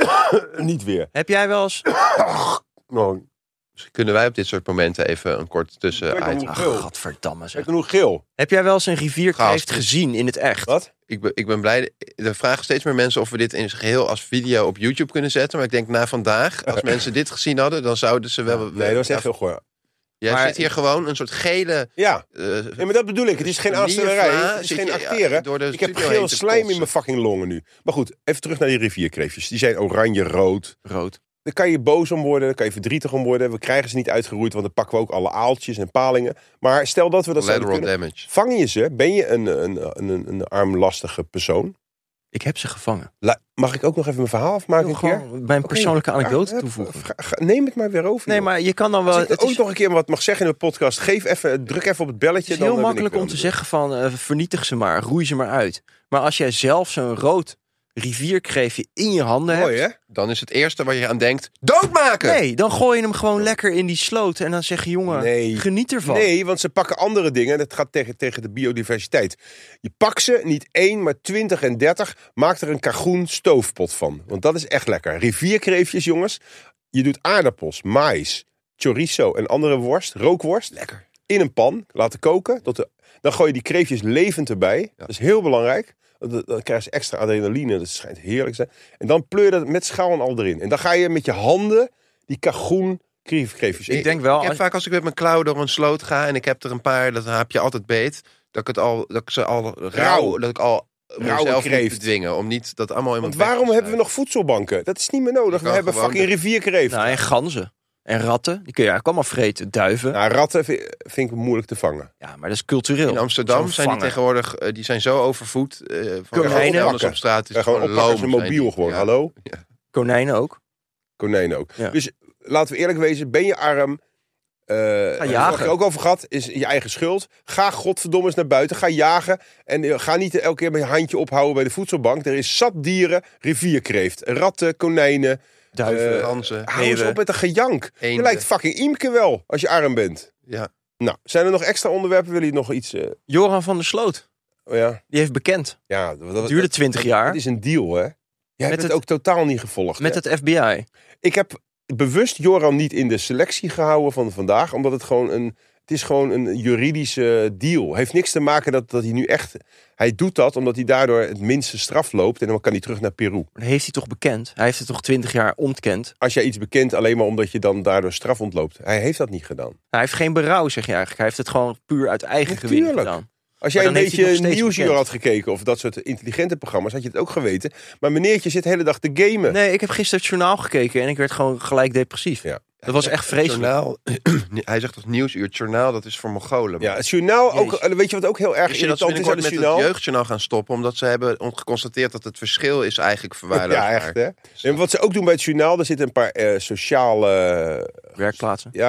Niet weer. Heb jij wel eens... Nou, Misschien kunnen wij op dit soort momenten even een kort tussen Kijk dan item. hoe- Ach, Geel. godverdamme zeg. kijk dan hoe geel. Heb jij wel eens een rivierkreeft Gast. gezien in het echt? Wat? Ik ben, ik ben blij. Er vragen steeds meer mensen of we dit in zijn geheel als video op YouTube kunnen zetten. Maar ik denk na vandaag, als mensen dit gezien hadden, dan zouden ze wel. Nee, dat was echt heel goor. Jij Maar- zit hier gewoon een soort gele. Ja. Uh, Nee, maar dat bedoel ik. Het is geen aanstellerij. Het is geen acteren. Ik heb geel slijm in mijn fucking longen nu. Maar goed, even terug naar die rivierkreefjes. Die zijn oranje-rood. Rood. Daar kan je boos om worden, daar kan je verdrietig om worden. We krijgen ze niet uitgeroeid, want dan pakken we ook alle aaltjes en palingen. Maar stel dat we dat zouden Lateral kunnen. damage. Vang je ze? Ben je een, een, een, een armlastige persoon? Ik heb ze gevangen. La- Mag ik ook nog even mijn verhaal afmaken Ik een wil keer? gewoon mijn persoonlijke Oké. anekdote Ja, toevoegen. ga- ga- Neem het maar weer over. Nee, joh. maar je kan dan wel... Als ik Het ooit is, nog een keer wat mag zeggen in de podcast, geef even, druk even op het belletje. het is dan, heel eh, ben ik makkelijk weer om te aan zeggen van eh, vernietig ze maar, roei ze maar uit. Maar als jij zelf zo'n rood rivierkreefje in je handen de beurt. hebt... Mooi, hè? Dan is het eerste waar je aan denkt: doodmaken! Nee, dan gooi je hem gewoon lekker in die sloot. En dan zeg je, jongen, Nee. geniet ervan. Nee, want ze pakken andere dingen. Dat gaat tegen, tegen de biodiversiteit. Je pakt ze, niet één, maar twintig en dertig. Maak er een kagoen stoofpot van. Want dat is echt lekker. Rivierkreefjes, jongens. Je doet aardappels, maïs, chorizo en andere worst, rookworst. Lekker. In een pan laten koken. Tot de, dan gooi je die kreefjes levend erbij. Dat is heel belangrijk. Dan, dan krijgen ze extra adrenaline. Dat schijnt heerlijk te zijn. En dan pleur je dat met schaal en al erin. En dan ga je met je handen die kagoen kreefjes. Ik denk wel... Ik heb als- vaak als ik met mijn klauw door een sloot ga en ik heb er een paar, dat heb je altijd beet. Dat ik het al, dat ik ze al rauw, Rauw. dat ik al Rauwe mezelf niet kreeft. bedwingen om niet dat allemaal in mijn Want bek waarom te hebben we schuiven. nog voedselbanken? Dat is niet meer nodig. Je We kan hebben gewoon fucking de- rivierkreeft. Nou, en ganzen. En ratten. Die kun je eigenlijk allemaal vreten. Duiven. Nou, ratten vind, vind ik moeilijk te vangen. Ja, maar dat is cultureel. In Amsterdam Zo'n zijn die vanger. tegenwoordig, eh, die zijn zo overvoed. eh van Konijnen. alles op straat. Het Ja, is gewoon gewoon oppakken als loom. een zijn mobiel die. gewoon. Ja. Hallo? Konijnen ook. Konijnen ook. Ja. Dus laten we eerlijk wezen. Ben je arm? Uh, Ga jagen. Heb je ook over gehad. Is je eigen schuld. Ga godverdomme eens naar buiten. Ga jagen. En uh, ga niet elke keer met je handje ophouden bij de voedselbank. Er is zat dieren. Rivierkreeft. Ratten, konijnen. Duiven. Eh, Ganzen. Hou eens Meeuwen. op met een gejank. Je Eenden. lijkt fucking Imke wel. Als je arm bent. Ja. Nou, zijn er nog extra onderwerpen? Willen jullie nog iets... Uh, Joran van der Sloot. oh ja? Die heeft bekend. Ja, dat, dat, Het duurde twintig jaar. Het is een deal, hè? Jij hebt het het- ook totaal niet gevolgd. Met hè? het F B I. Ik heb bewust Joran niet in de selectie gehouden van vandaag. Omdat het gewoon een... Het is gewoon een juridische deal. Heeft niks te maken dat, dat hij nu echt... Hij doet dat omdat hij daardoor het minste straf loopt. En dan kan hij terug naar Peru. Maar dat heeft hij toch bekend? Hij heeft het toch twintig jaar ontkend? Als jij iets bekent alleen maar omdat je dan daardoor straf ontloopt. Hij heeft dat niet gedaan. Hij heeft geen berouw, zeg je eigenlijk. Hij heeft het gewoon puur uit eigen gewin Natuurlijk. gedaan. Als jij Maar een dan heeft hij beetje het nog steeds Nieuwsuur bekend. had gekeken... of dat soort intelligente programma's, had je het ook geweten. Maar meneertje zit de hele dag te gamen. Nee, ik heb gisteren het journaal gekeken en ik werd gewoon gelijk depressief. Ja. Dat was echt vreselijk. Journaal. Hij zegt toch nieuwsuur. Het journaal, dat is voor Mongolen. Ja, het journaal ook... Jezus. Weet je wat ook heel erg Wist je dat ze irritant is aan binnenkort het met het journaal? jeugdjournaal gaan stoppen? Omdat ze hebben on- geconstateerd dat het verschil is eigenlijk verwaarloosbaar. Ja, echt hè. En wat ze ook doen bij het journaal, er zitten een paar eh, sociale... Werkplaatsen. Ja,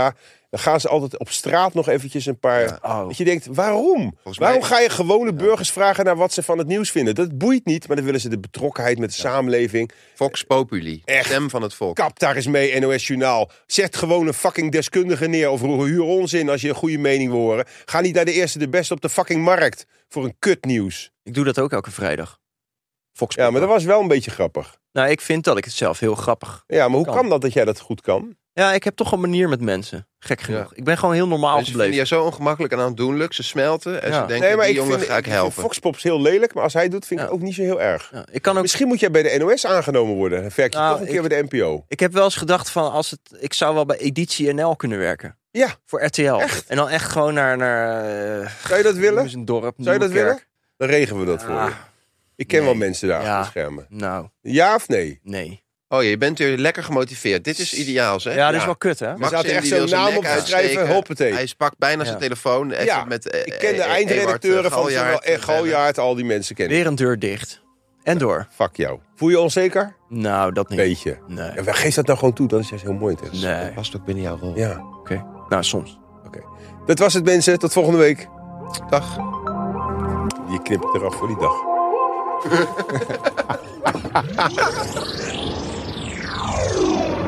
Dan gaan ze altijd op straat nog eventjes een paar... Ja. Oh. Dat je denkt, waarom? mij- Waarom ga je gewone burgers vragen naar wat ze van het nieuws vinden? Dat boeit niet, maar dan willen ze de betrokkenheid met de samenleving. Vox Populi. Echt. Stem van het volk. Kap daar eens mee, N O S Journaal. Zet gewoon een fucking deskundige neer of huur ons in als je een goede mening wil horen. Ga niet naar de eerste de beste op de fucking markt voor een kutnieuws. Ik doe dat ook elke vrijdag. Fox Ja, maar dat was wel een beetje grappig. Nou, ik vind dat ik het zelf heel grappig. Ja, maar hoe Kan. kan dat dat jij dat goed kan? Ja, ik heb toch een manier met mensen. Gek genoeg. Ja. Ik ben gewoon heel normaal Mensen vinden gebleven. je zo ongemakkelijk en aandoenlijk. Ze smelten en Ja. ze denken, die jongen vind, ga ik vind helpen. Fox Pops heel lelijk, maar als hij het doet, vind ik Ja. het ook niet zo heel erg. Ja, ik kan ook. Misschien moet jij bij de N O S aangenomen worden. Dan werk je Nou, toch een keer ik- bij de N P O. Ik heb wel eens gedacht van als het. Ik zou wel bij Editie N L kunnen werken. Ja, Voor R T L. Echt? En dan echt gewoon naar. naar uh, zou je dat willen? Een dorp. Zou je dat Nieuwekerk. willen? Dan regelen we dat voor je. Ah, Ik ken nee. wel mensen daar Ja. achter de schermen. nou, Ja of nee? nee. Oh, je bent weer lekker gemotiveerd. Dit is ideaal, zeg. Ja, dat Ja. is wel kut, hè? Er Maxim, zaten echt die zo'n wil zijn naam nek op geschreven, uitsteken. hoppatee. Hij pakt bijna zijn Ja. telefoon. Even Ja, met, eh, Ik ken de eh, eindredacteuren Ewart, van eh, zowel Galjaard, eh, eh, Galjaard, al die mensen kennen. Weer een deur dicht. En door. Fuck jou. Voel je je onzeker? Nou, dat niet. Beetje. Nee. En geef dat nou gewoon toe, dat is juist heel mooi. Tess. Nee. Dat past ook binnen jouw rol. Ja. Oké. Nou, soms. Dat was het, mensen. Tot volgende week. Dag. Je knipt het eraf voor die dag.